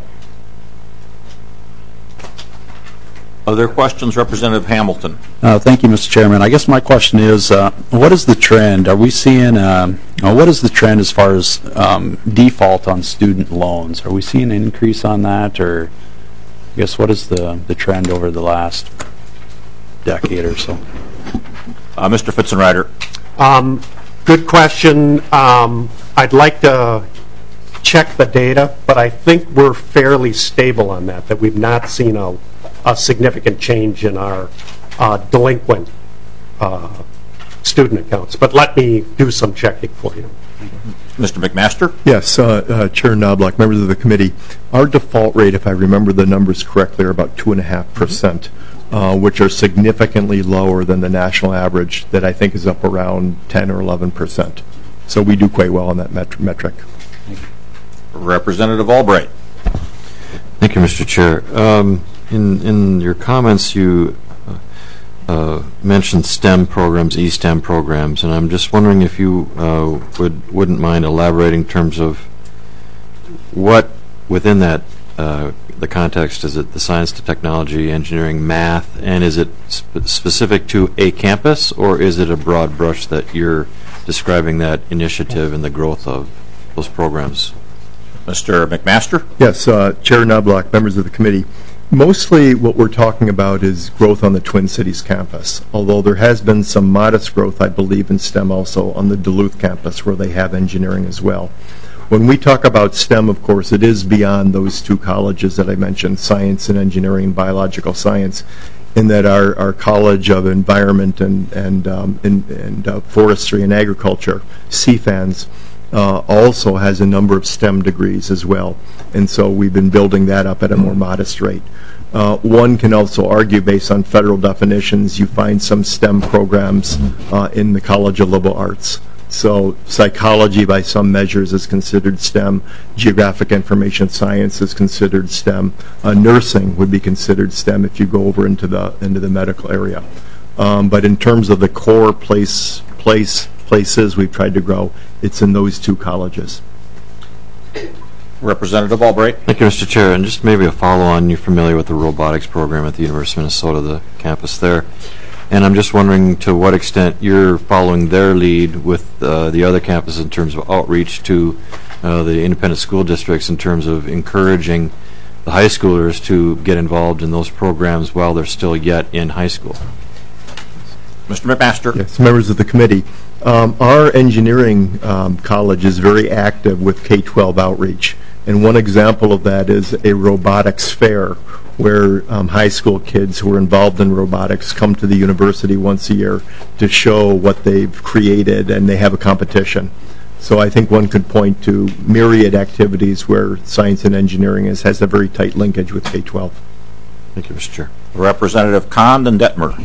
Other questions, Representative Hamilton? Uh, Thank you, Mister Chairman. I guess my question is, uh, what is the trend? Are we seeing, um, uh, what is the trend as far as um, default on student loans? Are we seeing an increase on that, or I guess what is the, the trend over the last decade or so? Uh, Mister Fitzenreiter. Um, Good question. Um, I'd like to check the data, but I think we're fairly stable on that, that we've not seen a, a significant change in our uh, delinquent uh, student accounts. But let me do some checking for you. Mister McMaster? Yes, uh, uh, Chair Knobloch, members of the committee. Our default rate, if I remember the numbers correctly, are about two point five percent. Uh, which are significantly lower than the national average that I think is up around ten or eleven percent. So we do quite well on that met metric. Representative Albright. Thank you, Mister Chair. Um, in, in your comments, you uh, uh, mentioned STEM programs, E STEM programs, and I'm just wondering if you uh, would, wouldn't mind elaborating in terms of what within that uh, the context, is it the science to technology, engineering, math, and is it sp specific to a campus, or is it a broad brush that you're describing that initiative and the growth of those programs? Mister McMaster? Yes, uh, Chair Knobloch, members of the committee. Mostly what we're talking about is growth on the Twin Cities campus, although there has been some modest growth, I believe, in STEM also on the Duluth campus where they have engineering as well. When we talk about STEM, of course, it is beyond those two colleges that I mentioned, science and engineering, biological science, in that our, our College of Environment and, and, um, and, and uh, Forestry and Agriculture, C FANS, uh, also has a number of STEM degrees as well. And so we've been building that up at a more modest rate. Uh, one can also argue, based on federal definitions, you find some STEM programs uh, in the College of Liberal Arts. So psychology, by some measures, is considered STEM. Geographic information science is considered STEM. Uh, nursing would be considered STEM if you go over into the into the medical area. Um, but in terms of the core place place places we've tried to grow, it's in those two colleges. Representative Albright. Thank you, Mister Chair. And just maybe a follow-on. You're familiar with the robotics program at the University of Minnesota, the campus there. And I'm just wondering to what extent you're following their lead with uh, the other campuses in terms of outreach to uh, the independent school districts in terms of encouraging the high schoolers to get involved in those programs while they're still yet in high school. Mister McMaster. Yes, members of the committee. Um, our engineering um, college is very active with K twelve outreach. And one example of that is a robotics fair, where um, high school kids who are involved in robotics come to the university once a year to show what they've created, and they have a competition. So I think one could point to myriad activities where science and engineering is, has a very tight linkage with K twelve. Thank you, Mister Chair. Representative Kahn and Detmer.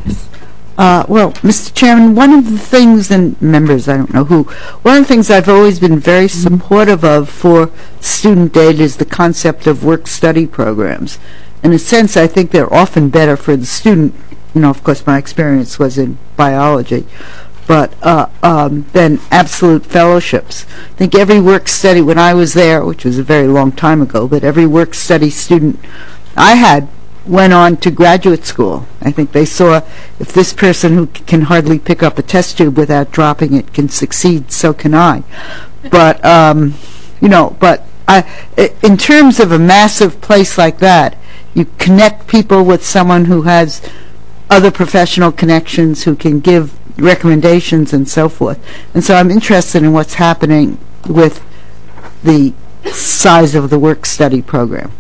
Uh, well, Mister Chairman, one of the things, and members, I don't know who, one of the things I've always been very supportive of for student aid is the concept of work-study programs. In a sense, I think they're often better for the student. You know, of course, my experience was in biology, but uh, um, than absolute fellowships. I think every work-study, when I was there, which was a very long time ago, but every work-study student I had went on to graduate school. I think they saw, if this person who can hardly pick up a test tube without dropping it can succeed, so can I. But, um, you know, but I, in terms of a massive place like that, you connect people with someone who has other professional connections, who can give recommendations and so forth. And so I'm interested in what's happening with the size of the work-study program.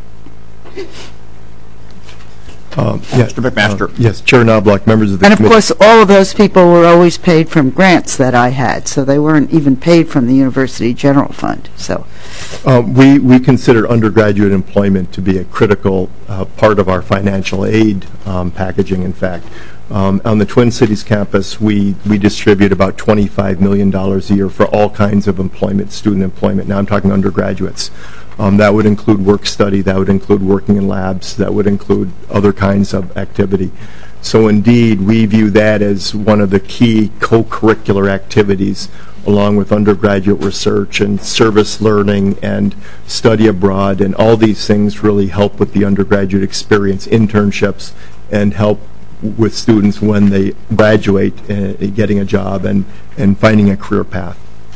Um, yeah, Mister McMaster. Uh, yes, Chair Knobloch, members of the And of committee. course, all of those people were always paid from grants that I had, so they weren't even paid from the University General Fund. So, uh, we we consider undergraduate employment to be a critical uh, part of our financial aid um, packaging. In fact, um, on the Twin Cities campus, we we distribute about twenty-five million dollars a year for all kinds of employment, student employment. Now I'm talking undergraduates. Um, that would include work study, that would include working in labs, that would include other kinds of activity. So indeed, we view that as one of the key co-curricular activities along with undergraduate research and service learning and study abroad, and all these things really help with the undergraduate experience, internships, and help with students when they graduate, uh, getting a job and, and finding a career path.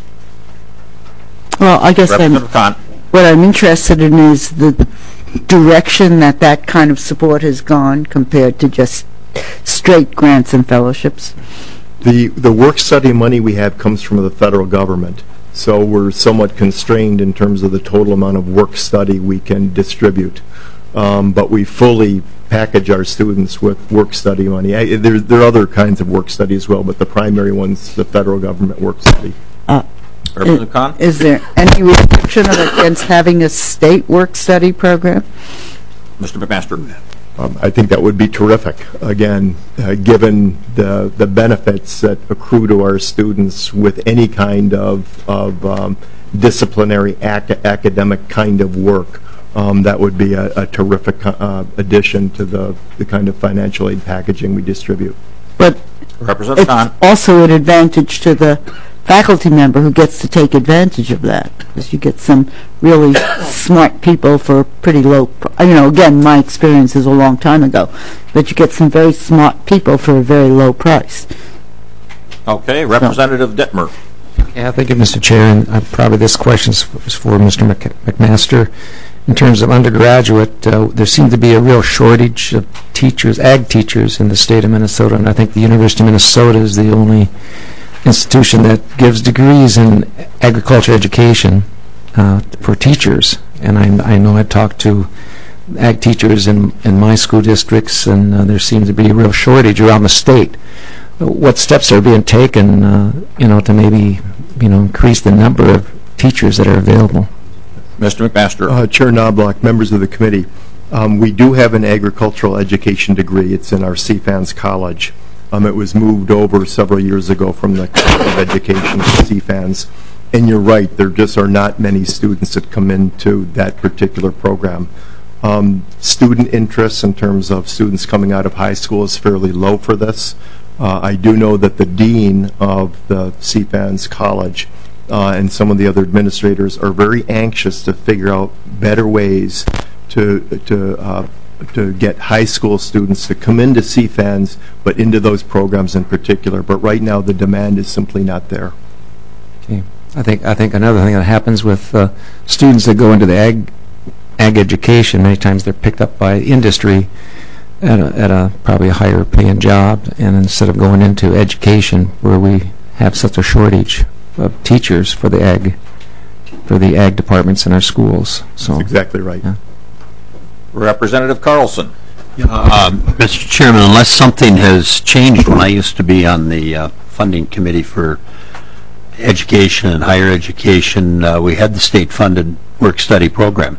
Well, I guess I'm, what I'm interested in is the direction that that kind of support has gone compared to just straight grants and fellowships. The, the work-study money we have comes from the federal government, so we're somewhat constrained in terms of the total amount of work-study we can distribute. Um, but we fully package our students with work-study money. I, there, there are other kinds of work-study as well, but the primary one's the federal government work-study. Uh, Representative Kahn? Is there any restriction against having a state work-study program? Mister McMaster. Um, I think that would be terrific, again, uh, given the, the benefits that accrue to our students with any kind of, of um, disciplinary ac academic kind of work. Um, that would be a, a terrific uh, addition to the, the kind of financial aid packaging we distribute. But Representative Kahn. It's also an advantage to the faculty member who gets to take advantage of that, because you get some really smart people for pretty low, you know, again, my experience is a long time ago, but you get some very smart people for a very low price. Okay, Representative so. Dittmer. Yeah, thank you, Mister Chair, and uh, probably this question is for, is for Mister Mc McMaster. In terms of undergraduate, uh, there seems to be a real shortage of teachers, ag teachers in the state of Minnesota, and I think the University of Minnesota is the only institution that gives degrees in agriculture education uh, for teachers. And I, I know I talked to ag teachers in, in my school districts, and uh, there seems to be a real shortage around the state. What steps are being taken, uh, you know, to maybe, you know, increase the number of teachers that are available? Mister McMaster. Uh, Chair Knobloch, members of the committee, um, we do have an agricultural education degree. It's in our C FANS College. Um, it was moved over several years ago from the College of Education to C FANS. And you're right, there just are not many students that come into that particular program. Um, student interest in terms of students coming out of high school is fairly low for this. Uh, I do know that the dean of the C FANS College uh, and some of the other administrators are very anxious to figure out better ways to, to uh, to get high school students to come into C FANS, but into those programs in particular. But right now, the demand is simply not there. Okay. I think I think another thing that happens with uh, students that go into the ag ag education, many times they're picked up by industry at a, at a probably a higher paying job, and instead of going into education, where we have such a shortage of teachers for the ag for the ag departments in our schools. So that's exactly right. Yeah. Representative Carlson. Uh, Mister Chairman, unless something has changed, when I used to be on the uh, funding committee for education and higher education, uh, we had the state-funded work-study program.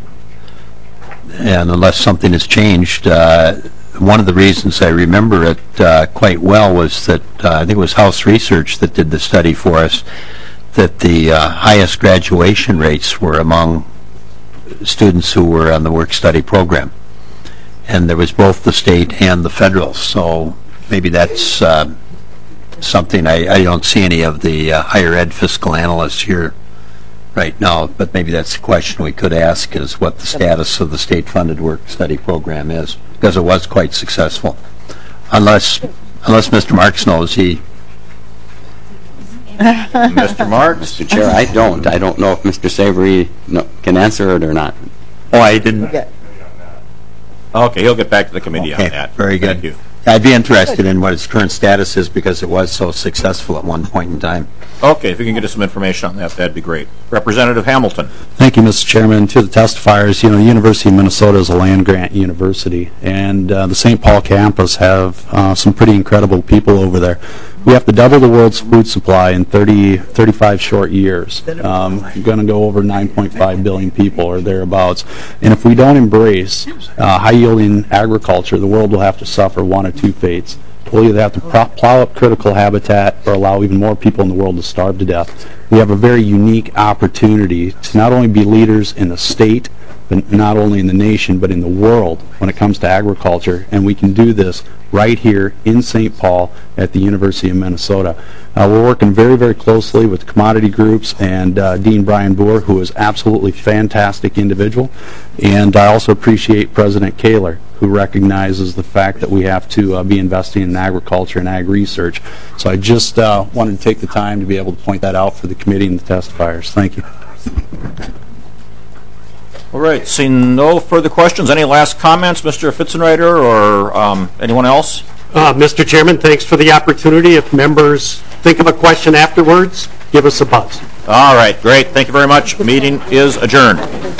And unless something has changed, uh, one of the reasons I remember it uh, quite well was that uh, I think it was House Research that did the study for us, that the uh, highest graduation rates were among students who were on the work-study program. And there was both the state and the federal, so maybe that's uh, something. I, I don't see any of the uh, higher ed fiscal analysts here right now, but maybe that's a question we could ask, is what the status of the state-funded work-study program is, because it was quite successful. Unless, unless Mister Marks knows, he... Mister Marks? Mister Chair, I don't. I don't know if Mister Savory no, can answer it or not. Oh, I didn't... Okay. Okay, he'll get back to the committee okay, on that. Very good. Thank you. I'd be interested in what its current status is, because it was so successful at one point in time. Okay, if you can get us some information on that, that'd be great. Representative Hamilton. Thank you, Mister Chairman. To the testifiers, you know, the University of Minnesota is a land-grant university, and uh, the Saint Paul campus have uh, some pretty incredible people over there. We have to double the world's food supply in thirty, thirty-five short years. Um, we're going to go over nine point five billion people or thereabouts. And if we don't embrace uh, high-yielding agriculture, the world will have to suffer one or two fates. We'll either have to plow up critical habitat or allow even more people in the world to starve to death. We have a very unique opportunity to not only be leaders in the state, but not only in the nation, but in the world when it comes to agriculture, and we can do this right here in Saint Paul at the University of Minnesota. Uh, we're working very, very closely with commodity groups and uh, Dean Brian Boer, who is absolutely fantastic individual, and I also appreciate President Kaler, who recognizes the fact that we have to uh, be investing in agriculture and ag research. So I just uh, wanted to take the time to be able to point that out for the committee and the testifiers. Thank you. All right, seeing no further questions, any last comments, Mister Fitzenreiter or um, anyone else? Uh, Mister Chairman, thanks for the opportunity. If members think of a question afterwards, give us a buzz. All right, great. Thank you very much. Meeting is adjourned.